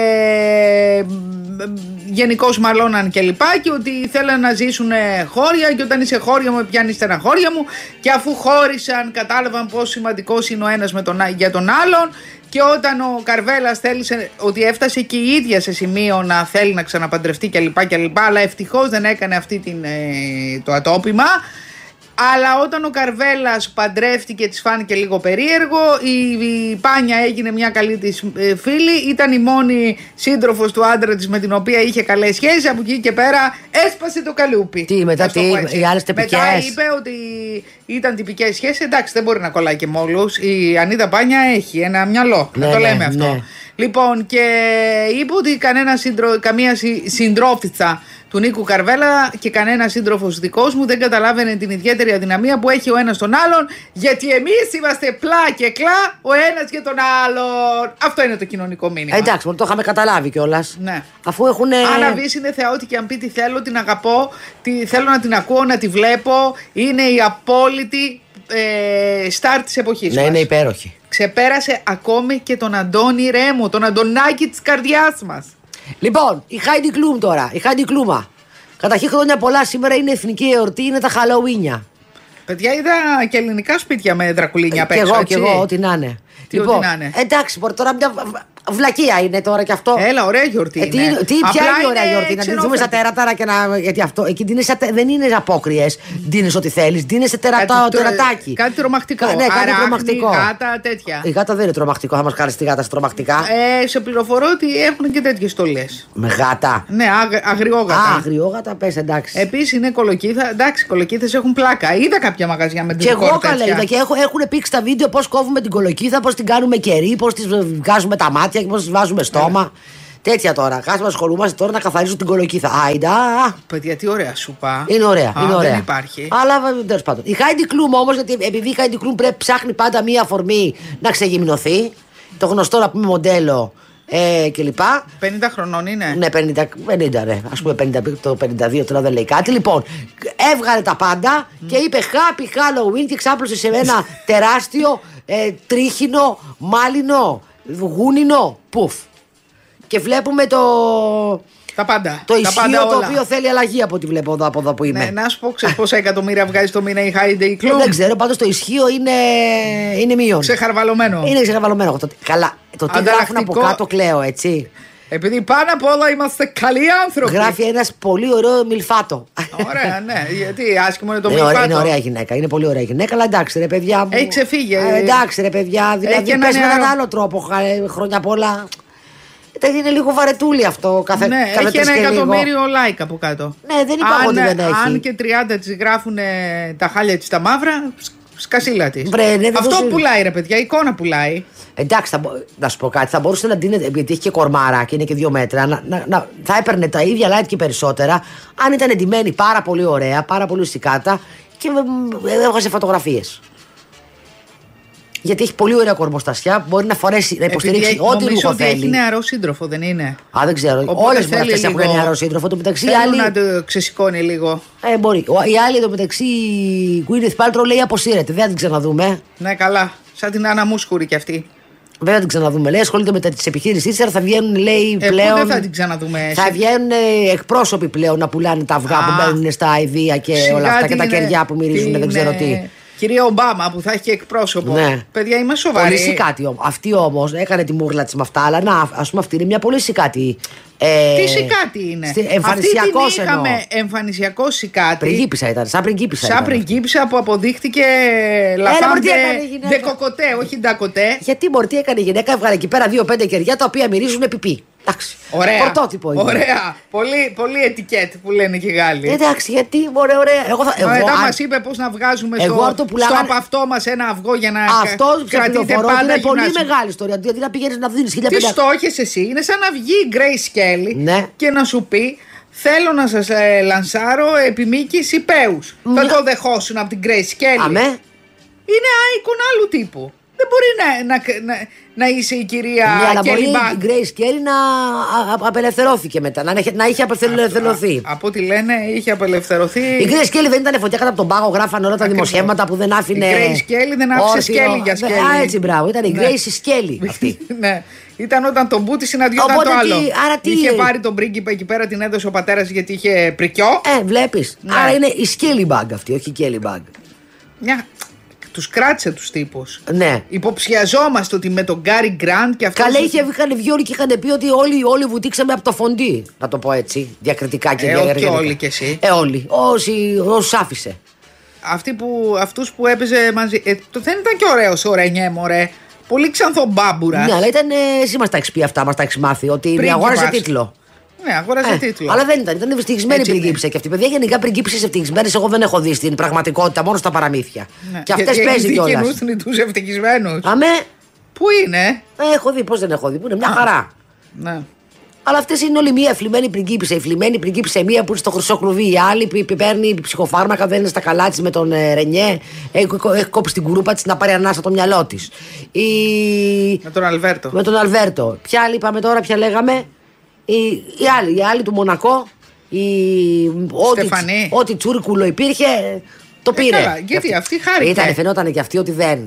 γενικώς μαλώναν και λοιπά, και ότι θέλαν να ζήσουν χώρια, και όταν είσαι χώρια με πιάνει στεναχώρια μου, και αφού χώρισαν κατάλαβαν πόσο σημαντικός είναι ο ένας με τον, για τον άλλον, και όταν ο Καρβέλας θέλησε, ότι έφτασε και η ίδια σε σημείο να θέλει να ξαναπαντρευτεί και λοιπά και λοιπά, αλλά ευτυχώς δεν έκανε αυτή την, το ατόπιμα. Αλλά όταν ο Καρβέλας παντρεύτηκε, της φάνηκε λίγο περίεργο. Η, η Πάνια έγινε μια καλή της ε, φίλη. Ήταν η μόνη σύντροφος του άντρα της με την οποία είχε καλές σχέσεις. Από εκεί και πέρα έσπασε το καλούπι. Τι, μετά τι, οι άλλες τυπικές. Μετά είπε ότι ήταν τυπικές σχέσεις. Εντάξει, δεν μπορεί να κολλάει και με όλους. Η Ανίτα Πάνια έχει ένα μυαλό. Ναι, να το λέμε ναι, αυτό. ναι. Λοιπόν, και είπε ότι κανένα συντρο... καμία συντρόφισσα του Νίκου Καρβέλα και κανένα σύντροφος δικός μου δεν καταλάβαινε την ιδιαίτερη αδυναμία που έχει ο ένας τον άλλον, γιατί εμείς είμαστε πλά και κλά ο ένας για τον άλλον. Αυτό είναι το κοινωνικό μήνυμα. Εντάξει, μόνο το είχαμε καταλάβει κιόλας. Ναι. Αφού έχουν. Άννα Βύση είναι θεότη και αν πει τι θέλω, την αγαπώ, τι, θέλω να την ακούω, να τη βλέπω. Είναι η απόλυτη ε, στάρ της εποχής Ναι, μας. είναι υπέροχη. Ξεπέρασε ακόμη και τον Αντώνη Ρέμο, τον Αντωνάκη της καρδιάς μας. Λοιπόν, η Χάιντι Κλούμ τώρα, η Χάιντι Κλούμα. Καταρχήν χρόνια πολλά, σήμερα είναι εθνική εορτή, είναι τα Χαλοουίνια. Παιδιά, είδα και ελληνικά σπίτια με δρακουλίνια απ' Κι έξω, εγώ, έτσι. κι εγώ, ό,τι να είναι. Τι Λοιπόν, ό,τι να είναι. εντάξει, μπορεί τώρα μια β- βλακεία είναι τώρα κι αυτό. Έλα, ωραία γιορτή Ε, τι, είναι. τι, ποια είναι η ωραία γιορτή, να την δούμε στα τέρατα και να. Γιατί αυτό, εκεί δίνεσαι, δεν είναι απόκριες, δίνεις ό,τι θέλεις, δίνεσαι τερατά, τερατάκι. Κάτι τρομακτικό. Κα- ναι, κάτι Αράχνη, τρομακτικό. γάτα, τέτοια. Η γάτα δεν είναι τρομακτικό, θα μας χάρει τη γάτα σε τρομακτικά. Ε, σε πληροφορώ ότι έχουν και τέτοιες στολές. Με γάτα. Ναι, αγ, αγριόγατα. Α, αγριόγατα, πες εντάξει. Επίσης είναι κολοκύθα. Εντάξει, κολοκύθες έχουν πλάκα. Είδα κάποια μαγαζιά με Και ντεκόρ εγώ καλά τέτοια. είδα και έχω, έχουν πήξει τα βίντεο πώς κόβουμε την κολοκύθα, πώς την κάνουμε κερί, πώς της βγάζουμε τα μάτια και πώς της βάζουμε στόμα. Τέτοια τώρα. Κάτσε να ασχολούμαστε τώρα να καθαρίζω την κολοκύθα. Άιντα. Παιδιά, τι ωραία σούπα. Είναι ωραία. Α, είναι ωραία. Δεν υπάρχει. Αλλά τέλος πάντων. Η Χάιντι Κλούμ όμως, γιατί επειδή η Χάιντι Κλούμ πρέπει ψάχνει πάντα μία αφορμή να ξεγυμνωθεί. Το γνωστό να πούμε μοντέλο ε, κλπ. πενήντα χρονών είναι. Ναι, πενήντα, πενήντα, ναι. Ας πούμε πενήντα, το πενήντα δύο τώρα δεν λέει κάτι. Λοιπόν, έβγαλε τα πάντα mm. και είπε Happy Halloween και ξάπλωσε σε ένα τεράστιο ε, τρίχινο, μάλινο, γούνινο πουφ. Και βλέπουμε το. Τα πάντα. Το τα ισχύο πάντα το όλα. οποίο θέλει αλλαγή από ό,τι βλέπω εδώ, από εδώ που είμαι. Ναι, να σου πω, ξέρεις πόσα εκατομμύρια βγάζει το μήνα η Χάιντι Κλούμ. Δεν ξέρω, πάντως το ισχύο είναι, είναι μείον. Ξεχαρβαλωμένο. Είναι ξεχαρβαλωμένο. Το, καλά, το τι γράφουν από Ανταλλακτικό. κάτω κλαίω, έτσι. Επειδή πάνω απ' όλα είμαστε καλοί άνθρωποι. Γράφει ένας πολύ ωραίο μιλφάτο. Ωραία, ναι. Γιατί άσχημο είναι το Είναι ωραία, μιλφάτο. είναι ωραία γυναίκα, είναι πολύ ωραία γυναίκα, αλλά εντάξει ρε παιδιά μου. Έχει ξεφύγει. Α, εντάξει ρε παιδιά, δηλαδή και ένα πες με έναν νεαρό- άλλο τρόπο χα- χρόνια πολλά. Ε, Είναι λίγο βαρετούλη αυτό κάθε, Ναι, κάθε έχει τρεις ένα και λίγο. εκατομμύριο like από κάτω. Ναι, δεν είπα εγώ ότι δεν έχει. Αν και τριάντα τη γράφουν τα χάλια τη τα μαύρα, σ- σκασίλα τη. Βρε, ναι, Αυτό δεν το- πουλάει ρε παιδιά, εικόνα πουλάει. Εντάξει, θα, μπο- να σου πω κάτι, θα μπορούσε να ντύνεται, επειδή έχει και κορμάρα και είναι και δύο μέτρα, να, να, να- θα έπαιρνε τα ίδια like και περισσότερα, αν ήταν εντυμένη πάρα πολύ ωραία, πάρα πολύ σικάτα και ε, έβγαζε φωτογραφίες. Γιατί έχει πολύ ωραία κορμοστασιά, μπορεί να φορέσει, να υποστηρίξει Επειδή ό,τι νομίζω ρούχο ότι έχει θέλει. νεαρό σύντροφο, δεν είναι. Α, δεν ξέρω. Οπότε Όλες θέλει αυτές έχουν λίγο- νεαρό σύντροφο. Το μεταξύ οι Θέλω άλλοι. να το ξεσηκώνει λίγο. Ε, μπορεί. Ο- Οι άλλοι εδώ μεταξύ η Gwyneth Paltrow λέει αποσύρεται. Δεν θα την ξαναδούμε. Ναι, καλά. Σαν την Άννα Μούσκουρη κι αυτή. Δεν θα την ξαναδούμε. Λέει ασχολείται με τι επιχείρησει τη, θα βγαίνουν λέει Ε, πλέον. πού δεν θα την ξαναδούμε. Θα βγαίνουν ε, εκπρόσωποι πλέον να πουλάνε τα αυγά Α. που μπαίνουν στα αηδία και Σιγά όλα αυτά και την, τα κεριά που μυρίζουν, την, δεν ξέρω ε, τι. Κυρία Ομπάμα που θα έχει και εκπρόσωπο. Ναι. Παιδιά, είμαι σοβαρή. Πολύ σικάτη όμως. Αυτή όμως έκανε τη μούρλα τη με αυτά, αλλά να, ας πούμε αυτή είναι μια πολύ σικάτη. Ε, Τι σικάτη είναι. στη- Εμφανισιακός Αυτή την εννοώ. είχαμε εμφανισιακό σικάτη. Πριγκίπισσα ήταν, σαν πριγκίπισσα. Σαν ήταν. πριγκίπισσα που αποδείχτηκε μωρέ, λαφάντε τι έκανε η γυναίκα. δεκοκοτέ, όχι ντακοτέ. Γιατί μπορεί, τι έκανε η γυναίκα, έβγαλε εκεί πέρα δύο-πέντε κεριά τα οποία μυρίζουν πιπί. Εντάξει. Ωραία. Πρωτότυπο είναι. Ωραία. Πολύ, πολύ ετικέτ που λένε και οι Γάλλοι. Εντάξει, γιατί μπορεί, ωραία. Εγώ θα. Εγώ, Μετά αν- μα είπε πώ να βγάζουμε Εγώ στο, αν το πουλάγανε- στο από αυτό μα ένα αυγό για να Αυτό κα- σε κρατείτε πληροφορώ ότι πάντα είναι πολύ γυμνάσιο. μεγάλη ιστορία. Γιατί να πηγαίνει να δίνει χίλια Τι πεντακόσια. στόχες εσύ, είναι σαν να βγει η Grace Kelly Ναι. και να σου πει θέλω να σας ε, λανσάρω επιμήκης υπέους. Θα Ναι. το δεχόσουν από την Grace Kelly. Αμέ. Είναι άικον άλλου τύπου. Δεν μπορεί να, να, να, να είσαι η κυρία Ναι, αλλά μπορεί Kelly η Bag. Grace Kelly να α- α- απελευθερώθηκε μετά. Να, είχε- να είχε απελευθερωθεί. Από ό,τι λένε είχε απελευθερωθεί. Η Grace Kelly δεν ήταν φωτιά κατά από τον πάγο, γράφανε όλα τα Ακριβώς. δημοσιεύματα που δεν άφηνε. Η Grace Kelly δεν άφησε όρθιο. σκέλη για Ναι, σκέλη. Α, έτσι μπράβο. Ήταν η Ναι. Grace Kelly αυτή. Ναι. Ήταν όταν τον Μπούτι συναντιόταν Οπότε το άλλο. τι- άρα τι- Είχε πάρει τον πρίγκιπα εκεί πέρα, την έδωσε ο πατέρας γιατί είχε πρικιό. Ε, βλέπει. Ναι. Άρα είναι η Skelly Bag αυτή, όχι η Kelly Bag. Μια... Τους κράτησε τους τύπους. Ναι. Υποψιαζόμαστε ότι με τον Γκάρι Γκραντ και αυτό. Καλέ, είχε, είχαν βγει όλοι και είχαν πει ότι όλοι, όλοι βουτήξαμε από το φοντί. Να το πω έτσι, διακριτικά και Ε, διακριτικά. όχι όλοι κι εσύ. Ε, όλοι. Όσοι, όσους άφησε. Αυτή που, αυτούς που έπαιζε μαζί. Ε, το, δεν ήταν και ωραίος ο Ρενιέ, μωρέ. Πολύ ξανθομπάμπουρα. Ναι, αλλά ήταν. Εσύ μας τα έχεις πει αυτά, μας τα έχεις μάθει. Ότι Πρίγκιπας. αγόρασε τίτλο. Ναι, αγόρασε Ε, τίτλο. Αλλά δεν ήταν. Ήταν ευτυχισμένη πριγκίπισσα. Και αυτή η παιδιά γενικά πριγκίπισσες ευτυχισμένες εγώ δεν έχω δει στην πραγματικότητα, μόνο στα παραμύθια. Ναι. Και αυτές Γιατί παίζει έχεις δει κιόλας. κοινούς τους ευτυχισμένους. Αμέ. Πού είναι? Ε, έχω δει, πώς δεν έχω δει. Που είναι μια χαρά. Ναι. Αλλά αυτές είναι όλοι μία φλιμμένη πριγκίπισσα. Η φλιμμένη πριγκίπισσα μία που είναι στο χρυσό κλουβί. Η άλλη που παίρνει ψυχοφάρμακα, δεν είναι στα καλά της με τον ε, Ρενιέ. Έχει, έχει κόψει την κουρούπα της να πάρει ανάσα το μυαλό της. Η... Με τον Αλβέρτο. Με τον Αλβέρτο. Ποια άλλη είπαμε τώρα, ποια λέγαμε. Η, η άλλη, η άλλη του Μονακό. Η... Στεφανή. Ό,τι, ό,τι τσούρκουλο υπήρχε, το Ε, πήρε. καλά, γιατί αυτή χάρηκε. Ήταν, φαινόταν και αυτή ότι δεν.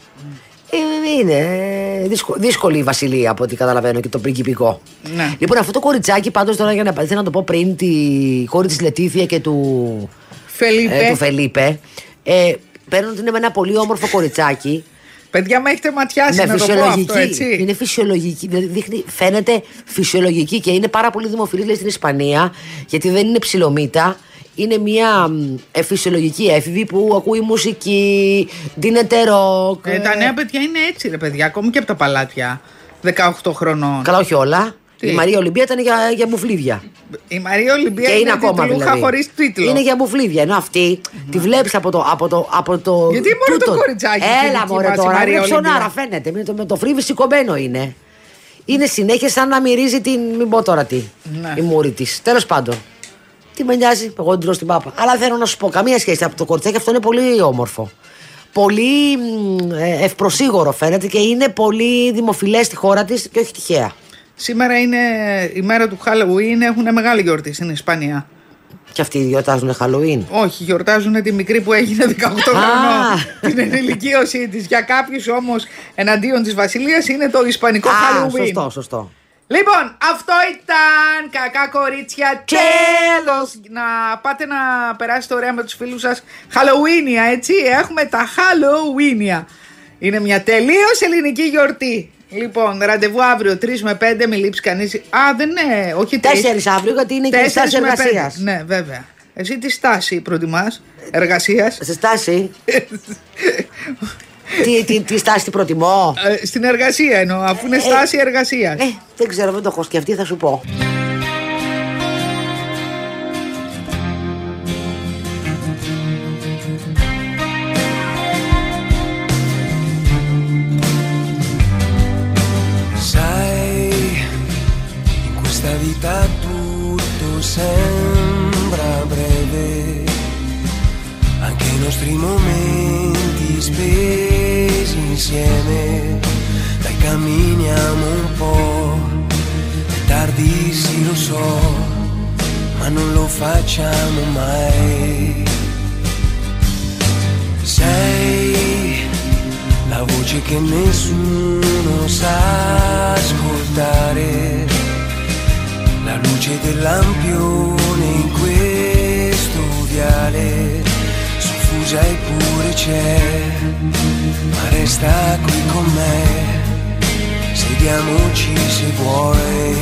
Ε, Είναι δύσκολη, δύσκολη η Βασιλεία από ό,τι καταλαβαίνω και το πριγκιπικό. Ναι. Λοιπόν, αυτό το κοριτσάκι πάντως τώρα για να ήθελα να το πω πριν, τη κόρη της Λετήθια και του Φελίπε. ε, του Φελίπε. Ε, παίρνουν ότι είναι με ένα πολύ όμορφο κοριτσάκι. Παιδιά, με έχετε ματιάσει Με να το πω φυσιολογική. αυτό, έτσι. Είναι φυσιολογική. Δηλαδή δείχνει, φαίνεται φυσιολογική και είναι πάρα πολύ δημοφιλής λέει, στην Ισπανία, γιατί δεν είναι ψιλομύτα. Είναι μια ε, φυσιολογική έφηβη που ακούει μουσική, δίνεται ροκ. Ε, τα νέα παιδιά είναι έτσι, ρε παιδιά, ακόμη και από τα παλάτια. δεκαοκτώ χρονών. Καλά, όχι όλα. Τι? Η Μαρία Ολυμπία ήταν για, για μπουφλίδια. Η Μαρία Ολυμπία Και είναι, είναι ακόμα τιτλούχα δηλαδή. χωρίς τίτλο. Είναι για μπουφλίδια. Ενώ αυτή τη βλέπει από το, από το, από το. Γιατί μόνο το τούτο. κοριτσάκι Έλα δική μωρέ μας, η τώρα. Μαρία Είναι Ολυμπία. ψωνάρα, φαίνεται. Με το, με το φρύβι σηκωμένο είναι. Είναι συνέχεια σαν να μυρίζει την. Μην πω τώρα τι. Ναι. Η μούρη τη. Τέλο πάντων. Τι με νοιάζει, εγώ την τρώω στην πάπα. Αλλά θέλω να σου πω, καμία σχέση από το κοριτσάκι αυτό είναι πολύ όμορφο. Πολύ μ, ε, ευπροσίγορο φαίνεται και είναι πολύ δημοφιλές στη χώρα της και όχι τυχαία. Σήμερα είναι η μέρα του Halloween, έχουν μεγάλη γιορτή στην Ισπανία. Και αυτοί γιορτάζουν Halloween. Όχι, γιορτάζουν τη μικρή που έγινε δεκαοκτώ Α. χρονών. Την ενηλικίωσή της. Για κάποιους όμως εναντίον της Βασιλείας είναι το ισπανικό Α, Halloween. σωστό, σωστό. Λοιπόν, αυτό ήταν κακά κορίτσια. Τέλος! Να πάτε να περάσετε ωραία με τους φίλους σας. Halloweenια, έτσι. Έχουμε τα Halloweenια. Είναι μια τελείως ελληνική γιορτή. Λοιπόν, ραντεβού αύριο τρεις με πέντε, μην λείψει κανείς. Α, δεν είναι, όχι τρεις. Τέσσερις αύριο, γιατί είναι και η Τέσσερις στάση με πέντε. εργασίας. Ναι, βέβαια. Εσύ τι στάση προτιμάς εργασίας? Σε στάση. τι, τι, τι στάση την προτιμώ. Ε, στην εργασία εννοώ, αφού είναι στάση εργασίας. Ε, δεν ξέρω, δεν το έχω σκεφτεί, θα σου πω. Vita tutto sembra breve, anche i nostri momenti spesi insieme, dai camminiamo un po', è tardi sì lo so, ma non lo facciamo mai. Sei la voce che nessuno sa ascoltare, la luce del lampione in questo viale, soffusa eppure c'è, ma resta qui con me, sediamoci se vuoi.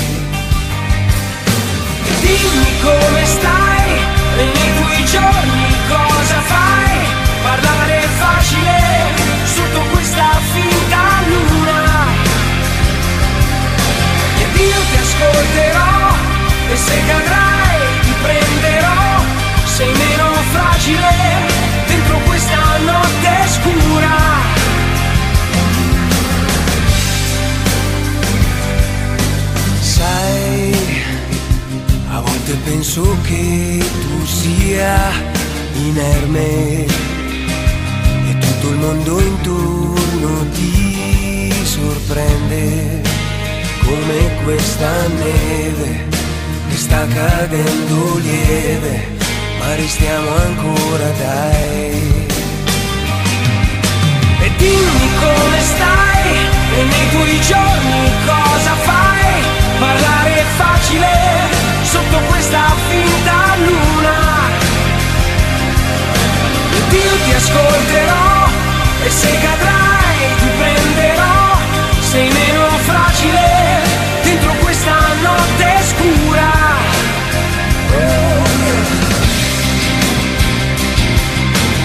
E dimmi come stai, e nei tuoi giorni cosa fai, parlare è facile, sotto questa finta luna. Io ti ascolterò e se cadrai ti prenderò, sei meno fragile dentro questa notte scura. Sai, a volte penso che tu sia inerme e tutto il mondo intorno ti sorprende, come questa neve che sta cadendo lieve, ma restiamo ancora dai. E dimmi come stai, e nei tuoi giorni cosa fai, parlare è facile sotto questa finta luna. Ed io ti ascolterò e se cadrai ti prenderò, sei meno fragile dentro questa notte scura.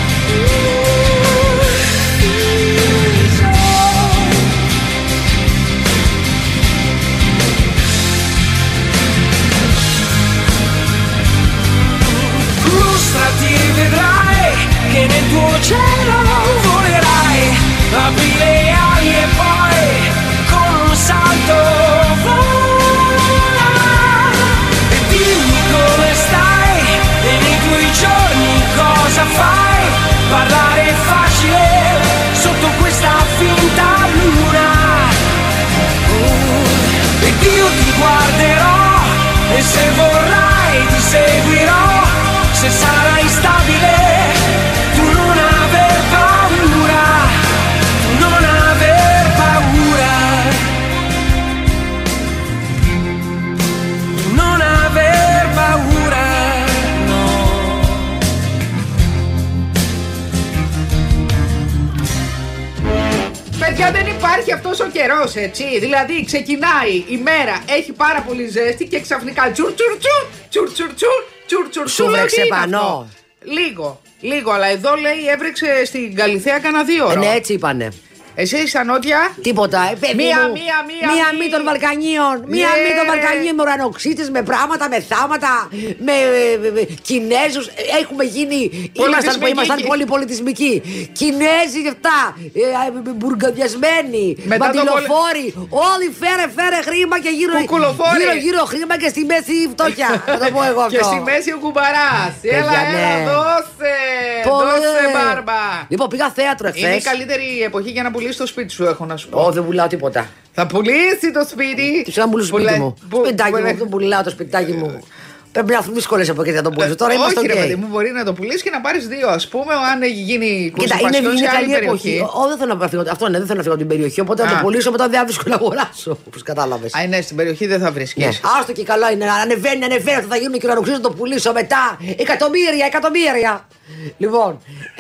καιρός, έτσι. Δηλαδή ξεκινάει η μέρα, έχει πάρα πολύ ζέστη και ξαφνικά τσουρ τσουρ τσουρ τσουρ τσουρ τσουρ τσουρ. Σου βρέξε πανό. Λίγο, λίγο, αλλά εδώ λέει έβρεξε στην Καλιθέα κανένα δύο ώρα. Ναι, έτσι είπανε. Εσύ στα νότια. Τίποτα, ε, παιδί Μία, μου. μία, μία, μία μη. μη των Βαλκανίων. Μία Ναι. μη των Βαλκανίων με ουρανοξύτες, με πράγματα, με θάματα, με, με, με Κινέζους. Έχουμε γίνει. Ήμασταν, ήμασταν πολύ πολιτισμικοί. Κινέζοι και αυτά. Ε, ε, μπουργκαδιασμένοι. Μαντιλοφόροι. Όλοι φέρε, φέρε χρήμα και γύρω, γύρω, γύρω χρήμα και στη μέση η φτώχεια. Να το πω εγώ αυτό. Και στη μέση ο κουμπαράς. Έλα, Παιδιά, έλα, ναι. δώσε. Πολύ. Δώσε, μπάρμπα. Λοιπόν, πήγα θέατρο Είναι η εχθές. καλύτερη εποχή για να πουλήσει το σπίτι σου, έχω να σου πω. Ω, δεν πουλάω τίποτα. Θα πουλήσει το σπίτι. Τι να πουλήσω σπίτι Πουλέ- μου. που- Σπιτάκι που- μου, δεν πουλάω το σπιτάκι μου. Πρέπει να έρθουν δύσκολες εποχές να το πουλήσω. Τώρα είμαστε Όχι, ρε οκ. παιδί μου, μπορεί να το πουλήσει και να πάρει δύο. Α πούμε, αν έχει γίνει Κοίτα, είναι, κουρσοπασιόν σε είναι άλλη καλή εποχή. περιοχή. Ω, δεν θέλω να φύγω. Αυτό ναι, δεν θέλω να φύγω από την περιοχή. Οπότε να Α. το πουλήσω μετά δεν θα βρίσκω να αγοράσω. Όπως κατάλαβες. Α, ναι, στην περιοχή δεν θα βρίσκει. Ναι. Άστο και καλά είναι. Ανεβαίνει, ανεβαίνει. Αυτό θα γίνουν και ουρανοξύτες να το πουλήσω μετά. Εκατομμύρια, εκατομμύρια. Λοιπόν,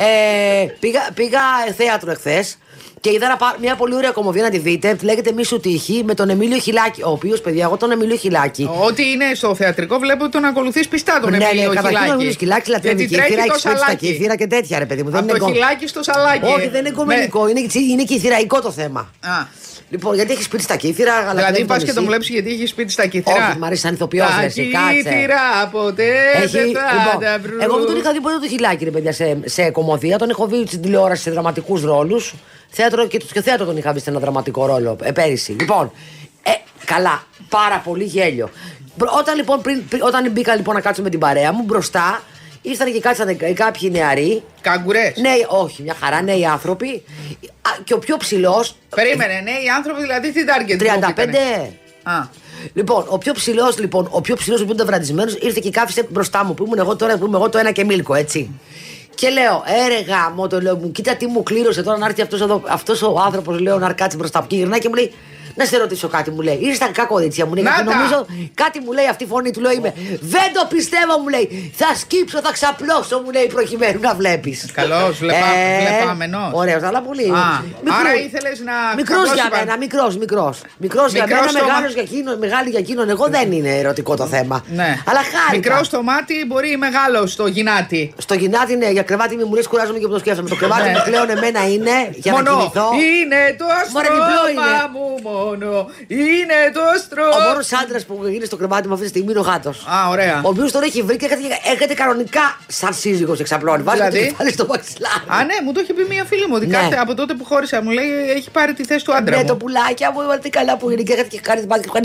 ε, πήγα, πήγα θέατρο εχθές. Και είδα ένα πα- μια πολύ ωραία κομμωδία να τη δείτε. Λέγεται Μη σου τύχη με τον Εμίλιο Χιλάκη. Ο οποίος, παιδιά, εγώ τον Εμίλιο Χιλάκη. Ό,τι είναι στο θεατρικό βλέπω ότι τον ακολουθείς πιστά τον Ναι, ναι, Εμίλιο καταρχήν ο Εμίλιος Χιλάκη. Χιλάκης λατρεύει Γιατί κύθυρα, τρέχει έχει το σπίτι στα σαλάκι. κύθυρα και τέτοια, ρε παιδί μου. Δεν Από είναι το κο- χιλάκι στο σαλάκι. Όχι, δεν είναι κομμενικό, είναι, είναι κυθυραϊκό το θέμα. Με- Α, Λοιπόν, γιατί έχει σπίτι στα κύθυρα, αλλά δηλαδή πα και τον βλέπει γιατί έχει σπίτι στα κύθυρα. Όχι, μ' αρέσει σαν ηθοποιός, Τα ρε, εσύ, κάτσε. κύθυρα ποτέ Έχει, δεν θα λοιπόν, τα βρουν. εγώ δεν τον είχα δει ποτέ το Χιλάκι, ρε παιδιά, σε, σε κομμωδία. Τον έχω δει στην τηλεόραση σε δραματικούς ρόλους. Θέατρο και, και θέατρο τον είχα δει σε ένα δραματικό ρόλο ε, πέρυσι. Λοιπόν, ε, καλά, πάρα πολύ γέλιο. Προ- Όταν, λοιπόν, πριν, πριν- όταν μπήκα λοιπόν να κάτσω με την παρέα μου, μπροστά ήρθαν και κάτσανε κάποιοι νεαροί. Καγκουρές. Νέοι, όχι, μια χαρά, νέοι άνθρωποι. Α, και ο πιο ψηλός, Περίμενε, ναι, οι άνθρωποι δηλαδή τι target group τριάντα πέντε. ήτανε? Α, Λοιπόν, ο πιο ψηλός, λοιπόν, ο πιο ψηλός, ο πιο ταυραντισμένος ήρθε και κάθισε μπροστά μου. Που ήμουν εγώ τώρα, που είμαι εγώ το ένα και μίλκο, έτσι. Και λέω, έρε γάμο, το λέω μου, κοίτα τι μου κλήρωσε τώρα να έρθει αυτός, εδώ, αυτός ο άνθρωπος, λέω, να κάτσει μπροστά μου. Και γυρνάει και μου λέει, να σε ρωτήσω κάτι, μου λέει. Ήρθα κακά κορίτσια, μου λέει. Να Γιατί τα! νομίζω κάτι μου λέει αυτή η φωνή του, λέω, είμαι. Δεν το πιστεύω, μου λέει. Θα σκύψω, θα ξαπλώσω, μου λέει, προκειμένου να βλέπει. καλός, βλεπά, βλεπάμενο. Ωραίος, αλλά πολύ. Α, Μικρού- άρα ήθελες να Μικρός ξαπλώσει για πάνω. μένα, μικρός, μικρός. Μικρός για Μικρός μένα, στο μεγάλος μα- για εκείνον, μεγάλη για εκείνον. Εγώ δεν είναι ερωτικό το θέμα. Ναι. Αλλά χάρηκα. Μικρό στο μάτι μπορεί μεγάλο στο γυνάτι. Στο γυνάτι, ναι, για κρεβάτι μου λες κουράζομαι και που το σκέφτομαι. Το κρεβάτι Ναι. μου πλέον εμένα είναι για να Μόνο κοιμηθώ. είναι το Μωρέ, διπλό είναι. στρώμα μου μόνο. Είναι το Ο στρώμα. μόνος άντρας που είναι στο κρεβάτι μου αυτή τη στιγμή είναι ο γάτος. Α, ωραία. Ο οποίος τώρα έχει βρει και έρχεται, έρχεται κανονικά σαν σύζυγος εξαπλώνει. Βάζει Δηλαδή? το κεφάλι στο μαξιλάρι. Α, ναι, μου το είχε πει μία φίλη μου ότι Ναι. κάθε από τότε που χώρισα μου λέει έχει πάρει τη θέση του άντρα Ναι, μου. το πουλάκι μου, είπα τι καλά που είναι και έρχεται και κάνει την πάτη και κάνει.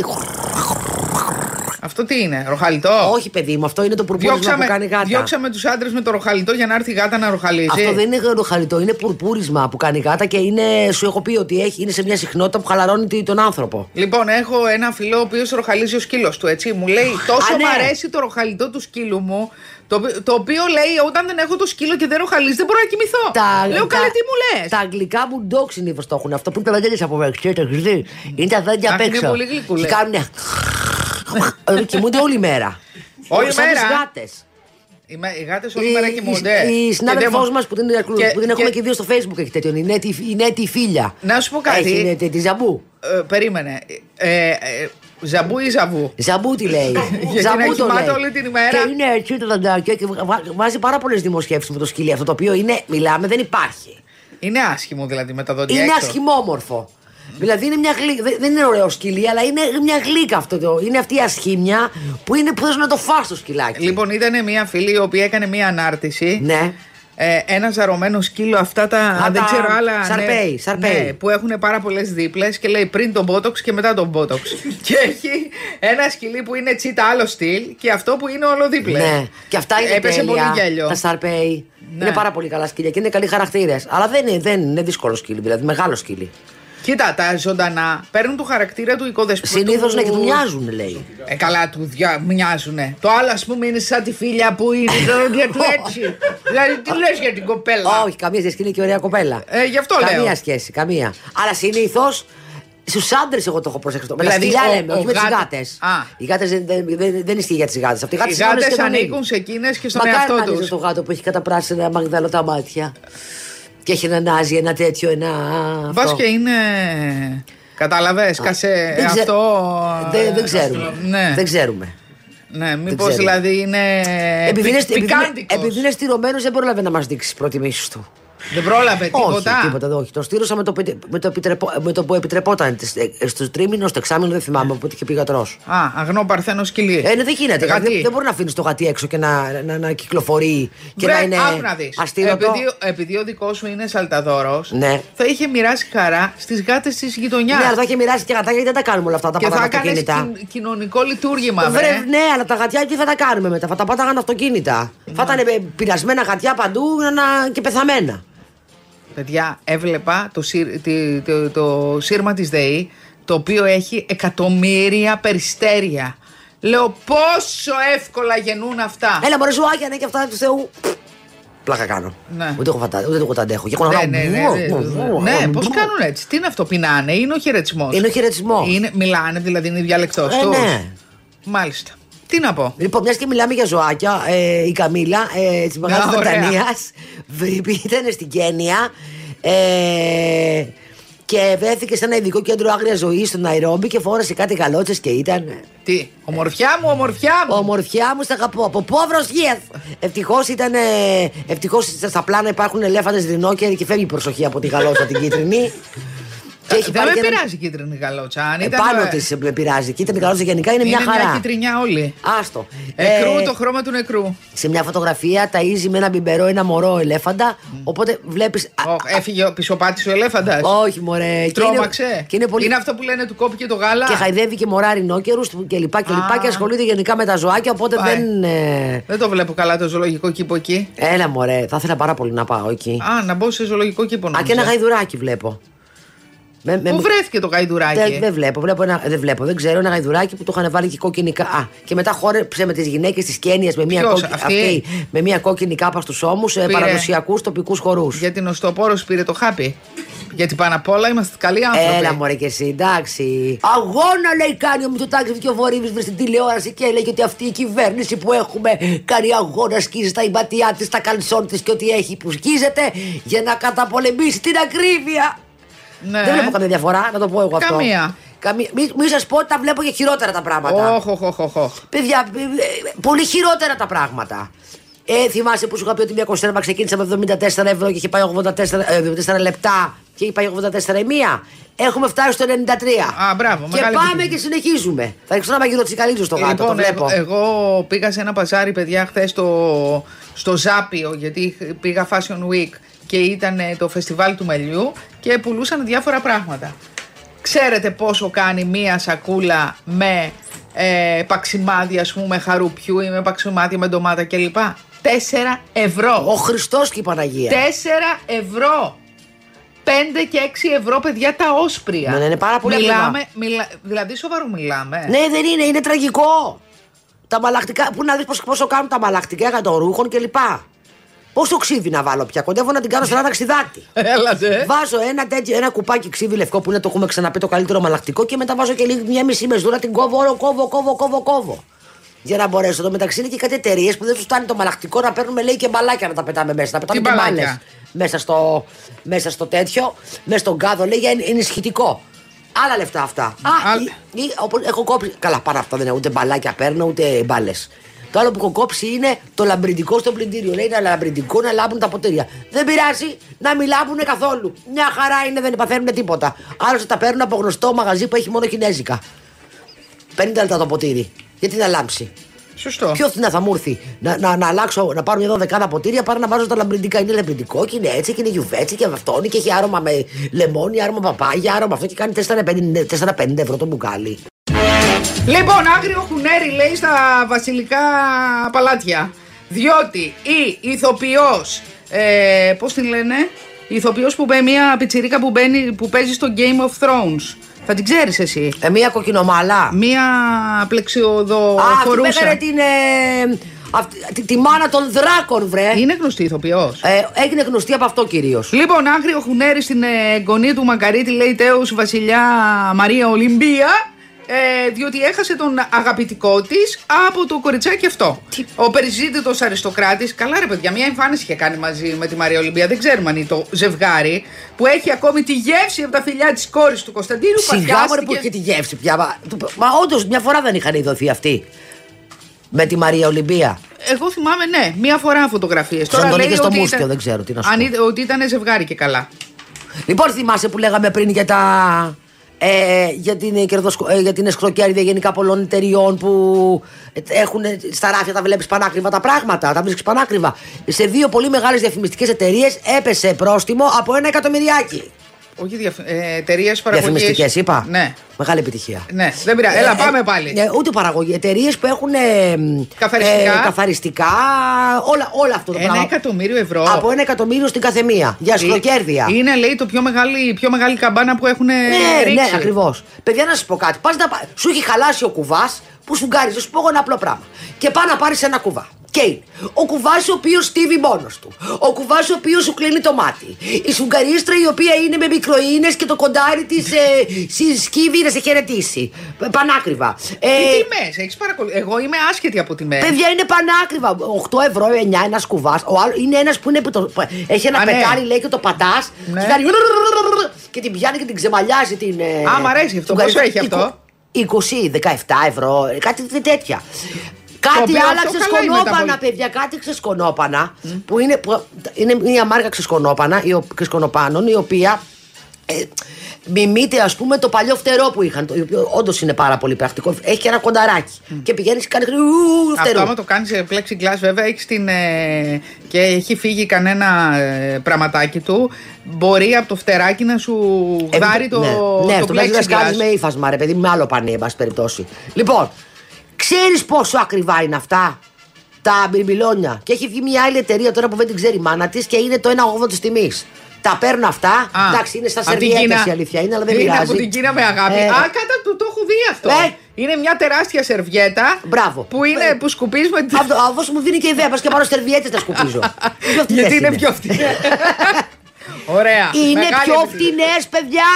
Αυτό τι είναι, ροχαλιτό. Όχι, παιδί μου, αυτό είναι το πουρπούρισμα που Διώξαμε, κάνει η γάτα. διώξαμε του άντρε με το ροχαλιτό για να έρθει η γάτα να ροχαλίσει. Αυτό δεν είναι ροχαλιτό, είναι πουρπούρισμα που κάνει η γάτα και είναι, σου έχω πει ότι έχει, είναι σε μια συχνότητα που χαλαρώνει τη- τον άνθρωπο. Λοιπόν, έχω ένα φιλό ο οποίο ροχαλίζει ο σκύλο του, έτσι. Μου λέει τόσο Α, ναι. μ' αρέσει το ροχαλιτό του σκύλου μου. Το, οπ- το οποίο λέει όταν δεν έχω το σκύλο και δεν ροχαλίζει δεν μπορώ να κοιμηθώ. Λέω τα- καλέ τι μου λε. Τα αγγλικά μου ντόξ συνήθως το έχουν. Αυτό που είναι τα δέντια από έξω, το έχεις δει. Είναι τα δέντια απ' Αχ, είναι έξω. πολύ γλυκούλες. Και κάνουνε. Ε, Κοιμούνται όλη μέρα. Όλη Σαν τις μέρα? γάτες. Οι, οι γάτε όλη μέρα κοιμούνται. Η Και συνάδελφό δεν μου- μα που την, και- που την έχουμε και- και δύο στο Facebook έχει τέτοιον. Η Νέτη, η Νέτη Φίλια. Να σου πω κάτι. Έχει είναι, τη, τη Ζαμπού. Ε, περίμενε. Ε, ε, ζαμπού ή ζαβού. Ζαμπού τη λέει. Γιατί Ζαμπού να το κοιμάται λέει. όλη την ημέρα. Και είναι έτσι το δαντάκι και βα- βάζει πάρα πολλέ δημοσιεύσει με το σκυλί αυτό το οποίο είναι, μιλάμε, δεν υπάρχει. Είναι άσχημο δηλαδή με τα δόντια Είναι έξω. ασχημόμορφο. Δηλαδή είναι μια γλύκα. Δεν είναι ωραίο σκυλί, αλλά είναι μια γλύκα αυτό. Το, είναι αυτή η ασχήμια που είναι που θες να το φας το σκυλάκι. Λοιπόν, ήταν μια φίλη η οποία έκανε μια ανάρτηση. Ναι. Ε, ένα ζαρωμένο σκύλο, αυτά τα. Α, δεν τα ξέρω άλλα. σαρπέι, ναι, σαρπέι. ναι, που έχουν πάρα πολλέ δίπλες και λέει πριν τον Botox και μετά τον Botox. Και έχει ένα σκυλί που είναι τσίτα άλλο στυλ και αυτό που είναι όλο δίπλε. Ναι. Και αυτά είναι Έπεσε τέλεια. πολύ γέλιο. Τα Σαρπέι. Ναι. Είναι πάρα πολύ καλά σκύλια και είναι καλοί χαρακτήρες. Αλλά δεν είναι, δεν είναι δύσκολο σκύλι, δηλαδή μεγάλο σκύλι. Κοίτα, τα ζωντανά παίρνουν το χαρακτήρα του οικοδεσπότου. Συνήθως ναι, και του μοιάζουν, λέει. Ε, καλά, του δια... μοιάζουνε. Το άλλο, α πούμε, είναι σαν τη φίλια που είναι τα δόντια του έτσι. Δηλαδή, τι λες για την κοπέλα. Όχι, καμία σχέση, είναι και ωραία κοπέλα. Ε, γι' αυτό καμία λέω. σχέση, καμία. Αλλά συνήθως στους άντρες εγώ το έχω προσέξει. Με Δηλαδή, τα σκυλιά ο- λέμε, ο όχι με τις γάτα- γάτες. Α. Οι γάτες δεν, δεν, δεν, δεν ισχύει για τις γάτες. Αυτοί οι Οι γάτες είναι όλες γάτες σχεδόν ανήκουν ίδιες. σε εκείνες και στον Μακάρι εαυτό να είναι τους. στο γάτο που έχει καταπράσει μαγδαλό τα μάτια. Και έχει ένα νάζι, ένα τέτοιο, ένα. Μπας αυτό. και είναι. Κατάλαβες, κασέ δεν ξε... αυτό. Δεν, δεν ξέρουμε. Ναι. Δεν ξέρουμε. Ναι, μήπως δηλαδή είναι. Επειδή είναι, πικάντικος. επειδή είναι στηρωμένος, δεν πρόλαβε να μας δείξει τις προτιμήσεις του. Δεν πρόλαβε τίποτα. Όχι, τίποτα, όχι. Το στήρωσα με το, με το, επιτρεπο, με το που επιτρεπόταν. Στο τρίμηνο, στο εξάμηνο, δεν θυμάμαι από ό,τι είχε πει γιατρός. Α, αγνό παρθένο σκυλί. Ε, ναι, δεν γίνεται. Δεν, δεν μπορεί να αφήνει το γατί έξω και να, να, να κυκλοφορεί και Βρε, να είναι αστήρωτο. Επειδή, επειδή ο δικός μου είναι σαλταδόρος, ναι. θα είχε μοιράσει χαρά στις γάτες της γειτονιάς. Ναι, αλλά θα είχε μοιράσει και γατάκια, γιατί δεν τα κάνουμε όλα αυτά. Τα και θα έκανε κιν, κοινωνικό λειτουργήμα, βρε. Βρε, ναι, αλλά τα γατιά τι θα τα κάνουμε μετά. Θα τα πάταγαν αυτοκίνητα. Ναι. Θα ήταν πειρασμένα γατιά παντού να... και πεθαμένα. Παιδιά, έβλεπα το, σύρ, το, το, το σύρμα της ΔΕΗ, το οποίο έχει εκατομμύρια περιστέρια. Λέω πόσο εύκολα γεννούν αυτά. Έλα μωρέ ζωάκια, ναι, και αυτά του Θεού. Πλάκα κάνω. Ναι. Ούτε εγώ, φατα... Ούτε εγώ τα αντέχω. Και ναι, ναι, ναι, ναι, ναι, πώς κάνουν έτσι. Τι είναι αυτό, πεινάνε, είναι ο χαιρετισμός. Είναι ο χαιρετισμός. Είναι, μιλάνε, δηλαδή είναι διαλεκτός ε, τους. Ναι. Μάλιστα. Τι να πω. Λοιπόν, μια και μιλάμε για ζωάκια, ε, η Καμίλα ε, τη Μεγάλη Βρετανία ήταν στην Κένια ε, και βρέθηκε σε ένα ειδικό κέντρο άγρια ζωή στο Ναϊρόμπι και φόρεσε κάτι γαλότσες και ήταν. Τι, ομορφιά μου, ομορφιά μου. Ομορφιά μου, σ' αγαπώ. Από πόβρος γης. Ευτυχώς ήταν. Ευτυχώς στα πλάνα υπάρχουν ελέφαντες ρινόκεροι και φεύγει η προσοχή από τη γαλότσα την κίτρινη. Και δεν με πειράζει ένα... η κίτρινη γαλότσα. Αν ήταν... Επάνω τη με πειράζει. Η κίτρινη γαλότσα γενικά είναι, είναι μια χαρά. Είναι μια κίτρινιά όλη. Άστο. Εκρού, ε... το χρώμα του νεκρού. Σε μια φωτογραφία ταΐζει με ένα μπιμπερό ένα μωρό ελέφαντα. Mm. Οπότε βλέπεις. Oh, έφυγε ο πισωπάτης ο ελέφαντας. Όχι, μωρέ. Τρόμαξε. Και είναι, και είναι, πολύ... είναι αυτό που λένε του κόπηκε το γάλα. Και χαϊδεύει και μωρά ρινόκερους και λοιπά και, λοιπά, και ασχολείται γενικά με τα ζωάκια. Οπότε Ά, δεν. Ε... Δεν το βλέπω καλά το ζωολογικό κήπο εκεί. Έλα, μωρέ. Θα ήθελα πάρα πολύ να πάω εκεί. Α, να μπω σε ζωολογικό κήπο. Α, και ένα γαϊδουράκι βλέπω. Με, με... Πού βρέθηκε το γαϊδουράκι? Δεν, δεν βλέπω, βλέπω ένα, δεν βλέπω, δεν ξέρω. Ένα γαϊδουράκι που το είχαν βάλει και κόκκινη κάπα. Α, και μετά χόρεψε με τις γυναίκες της Κένιας με, με μια κόκκινη κάπα στους ώμους σε παραδοσιακούς τοπικούς χορούς. Για την οστοπόρος πήρε το χάπι. Γιατί πάνω απ' όλα είμαστε καλοί άνθρωποι. Έλα μωρέ και εσύ, εντάξει. Αγώνα λέει κάνει ο Μητσοτάκης Δικαιοφορίβης βρε στην τηλεόραση και λέει ότι αυτή η κυβέρνηση που έχουμε κάνει αγώνα, σκίζει τα ιμπατιά της, τα καλσόν της και ό,τι έχει που σκίζεται για να καταπολεμήσει την ακρίβεια. Ναι. Δεν βλέπω καμία διαφορά, να το πω εγώ αυτό. Καμία. Καμία. Μην μη σας πω ότι τα βλέπω και χειρότερα τα πράγματα. Όχι, όχι, όχι. Παιδιά, πολύ χειρότερα τα πράγματα. Ε, θυμάσαι που σου είχα πει ότι μια κονσέρβα ξεκίνησε με εβδομήντα τέσσερα ευρώ και είχε πάει ογδόντα τέσσερα, εβδομήντα τέσσερα λεπτά και είχε πάει ογδόντα τέσσερα η μία. Έχουμε φτάσει στο ενενήντα τρία. Α, μπράβο, και πάμε επιτυχία. Και συνεχίζουμε. Θα ρίξω ένα μαγειροτσικαλίτζο στο γάτο. Λοιπόν, το βλέπω. Εγώ, εγώ πήγα σε ένα παζάρι, παιδιά, χθες στο, στο Ζάπιο, γιατί πήγα Fashion Week και ήταν το φεστιβάλ του μελιού και πουλούσαν διάφορα πράγματα. Ξέρετε πόσο κάνει μία σακούλα με ε, παξιμάδι, ας πούμε, χαρουπιού ή με παξιμάδι με ντομάτα κλπ? Τέσσερα ευρώ. Ο Χριστός και η Παναγία. Τέσσερα ευρώ. Πέντε και έξι ευρώ, παιδιά, τα όσπρια. Ναι, ναι, είναι πάρα πολύ μιλάμε, μιλά, δηλαδή σοβαρό μιλάμε. Ναι, δεν είναι, είναι τραγικό. Τα μαλακτικά, πού να δεις πόσο, πόσο κάνουν τα μαλακτικά για το ρούχων κλπ. Πόσο ξύβι να βάλω πια, κοντεύω να την κάνω σε ένα ταξιδάτι. Έλατε. Βάζω ένα, τέτοιο, ένα κουπάκι ξύβι λευκό που είναι, το έχουμε ξαναπεί, το καλύτερο μαλακτικό και μετά βάζω και λίγη, μια μισή μεζούρα, την κόβω, όλο κόβω, κόβω, κόβω, κόβω. Για να μπορέσω. Το μεταξύ είναι και κάτι εταιρείες που δεν του φτάνει το μαλακτικό να παίρνουμε, λέει, και μπαλάκια να τα πετάμε μέσα. Να πετάμε και μπάλες μέσα στο, μέσα στο τέτοιο, μέσα στον κάδο, λέει, για ενισχυτικό. Άλλα λεφτά αυτά. Α, Άλλ... ή, ή, έχω κόψει. Καλά, πάρα αυτά δεν είναι, ούτε μπαλάκια παίρνω, ούτε μπάλες. Το άλλο που έχω κόψει είναι το λαμπρινтικό στο πλυντήριο. Λέει ένα λαμπρινтικό να λάμπουν τα ποτήρια. Δεν πειράζει να μην λάμπουν καθόλου. Μια χαρά είναι, δεν παθαίνουν τίποτα. Άλλωστε τα παίρνουν από γνωστό μαγαζί που έχει μόνο κινέζικα. πενήντα λεπτά το ποτήρι. Γιατί να λάμψει. Σωστό. Πιο φθηνά θα μου έρθει να, να, να αλλάξω, να πάρω μια δωδεκάδα ποτήρια παρά να βάζω τα λαμπριντικά. Είναι λαμπριντικό και είναι έτσι και είναι γιουβέτσι και βαφτώνει και έχει άρωμα με λεμόνι, άρωμα παπάγια, άρωμα αυτό και κάνει τέσσερα πενήντα ευρώ το μπουκάλι. Λοιπόν, άγριο χουνέρι λέει στα βασιλικά παλάτια. Διότι η ηθοποιός, ε, πώς την λένε, η ηθοποιός που μπαίνει, μια πιτσιρίκα που, μπαίνει, που παίζει στο Game of Thrones. Θα την ξέρεις εσύ. Ε, μία κοκκινομάλα. Μία πλεξιοδοφορούσα. Α, αυτή την, ε, αυτή, τη, τη μάνα των δράκων, βρε. Είναι γνωστή ηθοποιός. Ε, έγινε γνωστή από αυτό κυρίως. Λοιπόν, άγριο χουνέρι στην εγγονή του Μακαρίτη, λέει τέος βασιλιά Μαρία Ολυμπία. Ε, διότι έχασε τον αγαπητικό της από το κοριτσάκι αυτό. Τι? Ο περιζήτητος αριστοκράτης. Καλά, ρε παιδιά, μια εμφάνιση είχε κάνει μαζί με τη Μαρία Ολυμπία. Δεν ξέρουμε αν είναι το ζευγάρι που έχει ακόμη τη γεύση από τα φιλιά της κόρης του Κωνσταντίνου. Σιγά μωρέ που έχει τη γεύση πια. Μα, μα όντως μια φορά δεν είχαν ειδωθεί αυτοί. Με τη Μαρία Ολυμπία. Εγώ θυμάμαι, ναι, μία φορά φωτογραφίες. Τώρα λέει είχε στο ότι μουσκιο, ήταν, δεν ξέρω τι να σου αν πω. ήταν, ότι ήταν ζευγάρι και καλά. Λοιπόν, θυμάσαι που λέγαμε πριν για τα. Ε, για, την, κερδοσκο... ε, για την εσχροκέρδεια γενικά πολλών εταιριών που έχουν στα ράφια, τα βλέπεις πανάκριβα τα πράγματα, τα βρίσκεις πανάκριβα. Σε δύο πολύ μεγάλες διαφημιστικές εταιρείες έπεσε πρόστιμο από ένα εκατομμυριάκι. Όχι διαφ... ε, εταιρείες παραγωγής. Διαφημιστικές, είπα. Ναι. Μεγάλη επιτυχία. Ναι, δεν πειράζει. Έλα, πάμε πάλι. Ε, ούτε παραγωγή. Εταιρείες που έχουν. Ε, καθαριστικά. Ε, καθαριστικά. Όλα, όλα αυτό το ένα πράγμα. εκατομμύριο ευρώ. Από ένα εκατομμύριο στην καθεμία. Για εσχροκέρδεια. Είναι, λέει, το πιο μεγάλη, πιο μεγάλη καμπάνα που έχουν Ναι, ρίξει. ναι, ακριβώς. Παιδιά, να σας πω κάτι. Πας να πα... Σου έχει χαλάσει ο κουβάς που σου γκάριζε. Σου πω εγώ ένα απλό πράγμα. Και πά να πάρεις ένα κουβά. Και είναι ο κουβάς ο οποίος στίβει μόνος του. Ο κουβάς ο οποίος σου κλείνει το μάτι. Η σουγκαρίστρα η οποία είναι με μικροίνες και το κοντάρι της ε, σκύβει να σε χαιρετήσει. Πανάκριβα. Ε, Τι τιμές, έχεις παρακολουθήσει. Εγώ είμαι άσχετη από τιμές. Παιδιά, είναι πανάκριβα. οκτώ ευρώ, εννιά ένας κουβάς. Ο άλλο είναι ένας που είναι. Που το, έχει ένα Α, ναι. πετάρι, λέει, και το πατάς. Ναι. Και, κάνει, και την πιάνει και την ξεμαλιάζει την. Α, μ' αρέσει αυτό. Πόσο έχει αυτό? είκοσι, δεκαεπτά ευρώ, κάτι τέτοια. Κάτι άλλαξε σκονόπανα, παιδιά, κάτι ξεσκονόπανα. Mm. Που, είναι, που είναι μια μάρκα ξεσκονόπανα, ξεσκονοπάνων, η οποία ε, μιμείται, ας πούμε, το παλιό φτερό που είχαν. Το οποίο όντως είναι πάρα πολύ πρακτικό. Έχει και ένα κονταράκι. Mm. Και πηγαίνει και κάνει φτερό. Αυτό, άμα το κάνει σε plexiglass, βέβαια, έχει την. Ε, και έχει φύγει κανένα ε, πραγματάκι του. Μπορεί από το φτεράκι να σου γδάρει ε, το, ναι, το, ναι, το το plexiglass. κάνει με ύφασμα, ρε παιδί, με άλλο πανί, εν πάση περιπτώσει. Λοιπόν. Ξέρεις πόσο ακριβά είναι αυτά τα μπιρμπιλόνια? Και έχει βγει μια άλλη εταιρεία τώρα που δεν την ξέρει η μάνα της και είναι το ένα ογδόντα της τιμής. Τα παίρνω αυτά. Α, εντάξει, είναι στα σερβιέτες η αλήθεια είναι, αλλά δεν πειράζει. Είναι από την Κίνα με αγάπη. Ε, Α, κάτα του το έχω δει αυτό. Ε, είναι μια τεράστια σερβιέτα. Μπράβο. Που, είναι, που σκουπίζεις με τη. Αυτό, αυτό μου δίνει και ιδέα. Πας και πάρω σερβιέτες να σκουπίζω. Γιατί είναι πιο φτηνές. Ωραία. Είναι Μεγάλη πιο επιτυχία. φτηνές, παιδιά.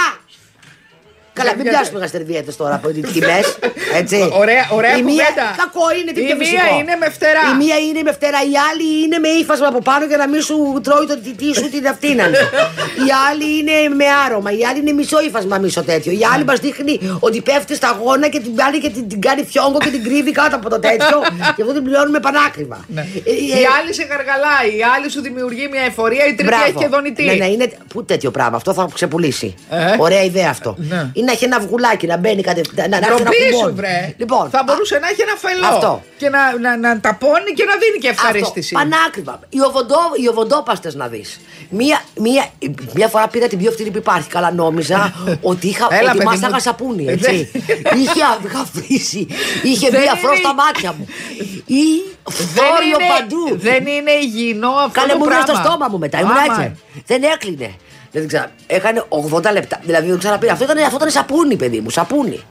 Καλά, μην πιάσουμε γαστερβιέτες τώρα από τις τιμές. Έτσι. Ωραία, ωραία η μία, κουβέντα. κακό είναι, τι Η πιο μία φυσικό. είναι με φτερά. Η μία είναι με φτερά, η άλλη είναι με ύφασμα από πάνω για να μην σου τρώει το τιτί σου την αυτήναν. Η άλλη είναι με άρωμα, η άλλη είναι μισό ύφασμα, μισό τέτοιο. Η άλλη μας δείχνει ότι πέφτει στα γόνα και την κάνει και την, την κάνει φιόγκο και την κρύβει κάτω από το τέτοιο. Και αυτό την πληρώνουμε πανάκριβα. Ναι. Ε, Η άλλη σε γαργαλάει, η άλλη σου δημιουργεί μια εφορία, η τρίτη έχει και δονητή. Ναι, ναι, είναι. Πού τέτοιο πράγμα, αυτό θα ξεπουλήσει. Ε? Ωραία ιδέα αυτό. Ναι. Ή να έχει ένα βγουλάκι να μπαίνει κατευθείαν. Να, να έρθει ένα Ντροπή σου, κουμπόνι. βρε. Λοιπόν, θα μπορούσε να έχει ένα φελό. Αυτό. Και να, να, να ταπώνει και να δίνει και ευχαρίστηση. Αυτό, πανάκριβα. Οι, οβοντό, οι οβοντόπαστες να δεις. Μία, μία, μία φορά πήρα την πιο φτηνή που υπάρχει. Καλά, νόμιζα ότι, είχα, Έλα, ότι παιδί μάσταγα μου. σαπούνι. Έτσι. είχε αφρίσει. Είχε μπει αφρό στα μάτια μου. Ή φθόριο παντού. Δεν είναι υγιεινό αυτό. Καλέ το μου πράγμα. στο στόμα μου μετά. Ήμουν έτσι. Δεν έκλεινε. Δεν ξέρω. Έκανε ογδόντα λεπτά. Δηλαδή δεν ξαναπήρα. Αυτό ήταν, αυτό ήταν σαπούνι, παιδί μου. Σαπούνι.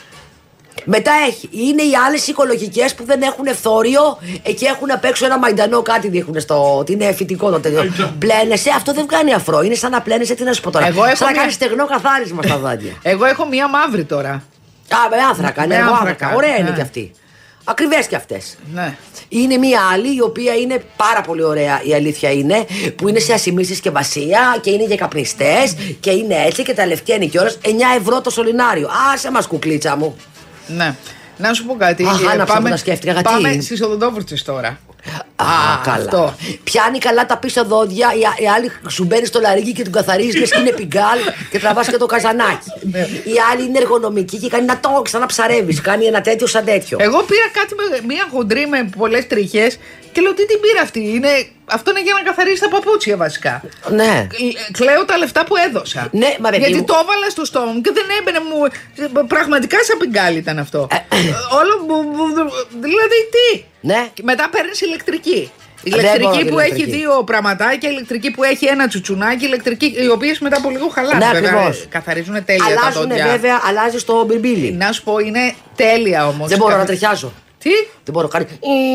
Μετά έχει. Είναι οι άλλες οικολογικές που δεν έχουν φθόριο και έχουν απ' έξω ένα μαϊντανό κάτι δείχνουν στο. Ότι είναι φυτικό το τέτοιο. Πλένεσαι, αυτό δεν κάνει αφρό. Είναι σαν να πλένεσαι, τι να σου πω τώρα. Εγώ έχω σαν να μια- κάνει στεγνό καθάρισμα στα δόντια. Εγώ έχω μία μαύρη τώρα. Α, με άνθρακα, Με ναι, εγώ άνθρακα, άνθρακα. Ωραία είναι ναι. κι αυτή. Ακριβές κι αυτές. Ναι. Είναι μία άλλη η οποία είναι πάρα πολύ ωραία, η αλήθεια είναι, που είναι σε ασημή συσκευασία και είναι για καπνιστές και είναι έτσι και τα λευκαίνει κιόλας. εννιά ευρώ το σωληνάριο. Άσε μας, κουκλίτσα μου. Ναι. Να σου πω κάτι. Αχ, ε, άναψα πάμε που τα σκέφτηκα, γιατί? πάμε στις οδοντόβουρτσες τώρα. Α, καλά. αυτό. Πιάνει καλά τα πίσω δόντια, η, η άλλη σου μπαίνει στο λαρίκι και του καθαρίζει και είναι πιγκάλ και τραβάς και το καζανάκι. Η άλλη είναι εργονομική και κάνει να το ξαναψαρεύεις. Κάνει ένα τέτοιο σαν τέτοιο. Εγώ πήρα κάτι με μία χοντρή με πολλές τριχές και λέω τι την πήρα αυτή. Είναι, αυτό είναι για να καθαρίσει τα παπούτσια βασικά. Ναι. Ε, Κλαίω τα λεφτά που έδωσα. Ναι, μα παιδί Γιατί μου. το έβαλα στο στόμα μου και δεν έμπαινε μου. Πραγματικά σαν πιγκάλι ήταν αυτό. Όλο μου. μου- Δηλαδή τι. Ναι. Και μετά παίρνει ηλεκτρική. Δεν μπορώ Ηλεκτρική την που έχει ηλεκτρική. δύο πραγματάκια, ηλεκτρική που έχει ένα τσουτσουνάκι, ηλεκτρική, οι οποίε μετά από λίγο χαλάνε. Ναι, βέβαια, ακριβώς. καθαρίζουν τέλεια τα Αλλάζουνε δόντια. βέβαια, αλλάζει το μπιρμπίλι. Να σου πω, είναι τέλεια όμως. Δεν μπορώ να τριχιάζω. Τι? Δεν μπορώ κάνει.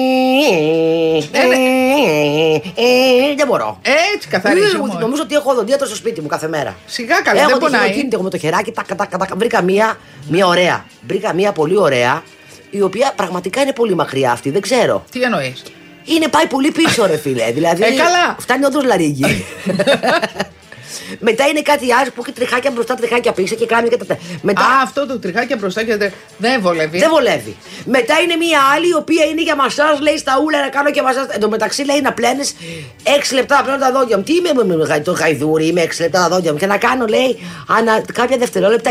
Δεν μπορώ. Έτσι καθαρίζει. όμως. Νομίζω ότι έχω οδοντίατρο στο σπίτι μου κάθε μέρα. Σιγά καλά, έχω δεν το πονάει. χειροκίνητο, έχω με το χεράκι. Τα, τα, τα, τα, βρήκα μία, μία ωραία. Βρήκα μία πολύ ωραία, η οποία πραγματικά είναι πολύ μακριά αυτή. Δεν ξέρω. Τι εννοείς? Είναι πάει πολύ πίσω, ρε φίλε. Δηλαδή. Ε, καλά. Φτάνει όντως λαρίγγι. Μετά είναι κάτι άλλο που έχει τριχάκια μπροστά, τριχάκια πίσω και κάνει και τα. Μετά... Α, αυτό το τριχάκι μπροστά και δεν δεν βολεύει. Δεν βολεύει. Μετά είναι μία άλλη η οποία είναι για μασάζ, λέει στα ούλα να κάνω και μασάζ. Εν τω μεταξύ λέει να πλένεις έξι λεπτά να πλένω τα δόντια μου. Τι είμαι με, με, με το γαϊδούρι, είμαι έξι λεπτά τα δόντια μου. Και να κάνω, λέει, ανα, κάποια δευτερόλεπτα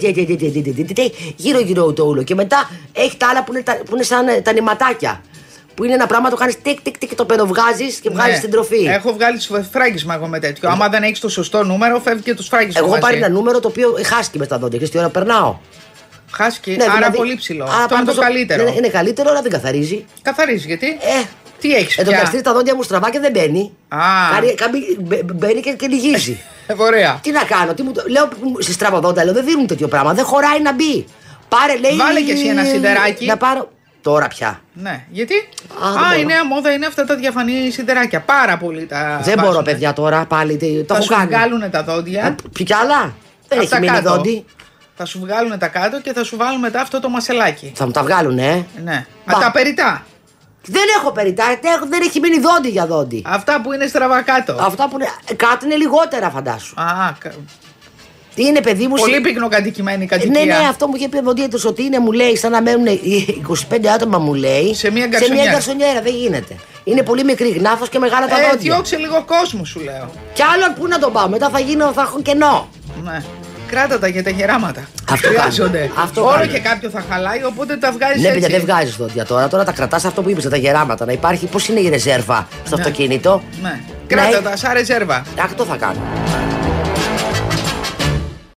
γύρω-γύρω το ούλο. Και μετά έχει τα άλλα που είναι, που είναι σαν τα νηματάκια. Που είναι ένα πράγμα το κάνει τικ τικ τικ, το παιδοβγάζει και βγάζει Ναι. την τροφή. Έχω βγάλει σφράγισμα εγώ με τέτοιο. Άμα δεν έχει το σωστό νούμερο, φεύγει και το σφράγισμα. Εγώ μαζί. πάρει ένα νούμερο το οποίο χάσκει με στα δόντια. Και τι ώρα περνάω. Χάσκει, Ναι, άρα δηλαδή- πολύ ψηλό. άρα Αυτό είναι πάνω το τόσο- καλύτερο. Είναι, είναι καλύτερο, αλλά δεν καθαρίζει. Καθαρίζει, γιατί. Ε, Τι έχει Εν τω πια. μεταξύ τα δόντια μου στραβά και δεν μπαίνει. Α. Κάνει- κάνει- μπε- Μπαίνει και, και λυγίζει. Ε, ωραία. Τι να κάνω, τι μου το... λέω σε στραβά δόντα, λέω δεν δίνουν τέτοιο πράγμα. Δεν χωράει να μπει. Πάρε, λέει. Βάλε κι εσύ ένα σιδεράκι. Να πάρω. Τώρα πια. Ναι, γιατί. Α, δεν Α, μπορώ. η νέα μόδα είναι αυτά τα διαφανή σιδεράκια. Πάρα πολύ τα. δεν βάζουνε. μπορώ, παιδιά, τώρα πάλι. τι- Το Θα έχω σου κάνει. βγάλουν τα δόντια. Ε, Ποιο κι άλλα. Δεν Απ' τα έχει μείνει κάτω. δόντι. Θα σου βγάλουν τα κάτω και θα σου βάλουν μετά αυτό το μασελάκι. Θα μου τα βγάλουν, ε. Ναι. Μπα. Α, τα περιτά. Δεν έχω περιτά, δεν- δεν έχει μείνει δόντι για δόντι. Αυτά που είναι στραβά κάτω. Αυτά που είναι κάτω είναι λιγότερα, φαντάσου. Α, κα- Τι είναι, παιδί μου. πολύ συ- πυκνοκατοικημένη Ε, κατοικία. Ναι, ναι, αυτό μου είχε πει ο δοντίατρος ότι είναι, μου λέει, σαν να μένουν είκοσι πέντε άτομα, μου λέει. Σε μια Σε γκαρσονιέρα. μια γκαρσονιέρα, δεν γίνεται. Είναι πολύ μικρή γνάφος και μεγάλα τα Ε, δόντια. διώξε λίγο κόσμο, σου λέω. Κι άλλον πού να τον πάω, μετά θα γίνω, θα έχω κενό. Ναι. Κράτα τα για τα γεράματα. Αυτό Χρειάζονται. κάνω. Αυτό Όλο κάνω. και κάποιο θα χαλάει, οπότε τα βγάζει Ναι, έτσι. παιδιά, δεν βγάζει δόντια τώρα. Τώρα τα κρατά αυτό που είπε, τα γεράματα. Να υπάρχει, πώ είναι η ρεζέρβα στο Ναι. αυτοκίνητο. Ναι. Κράτα Ναι. τα σαν ρεζέρβα. Αυτό θα κάνω.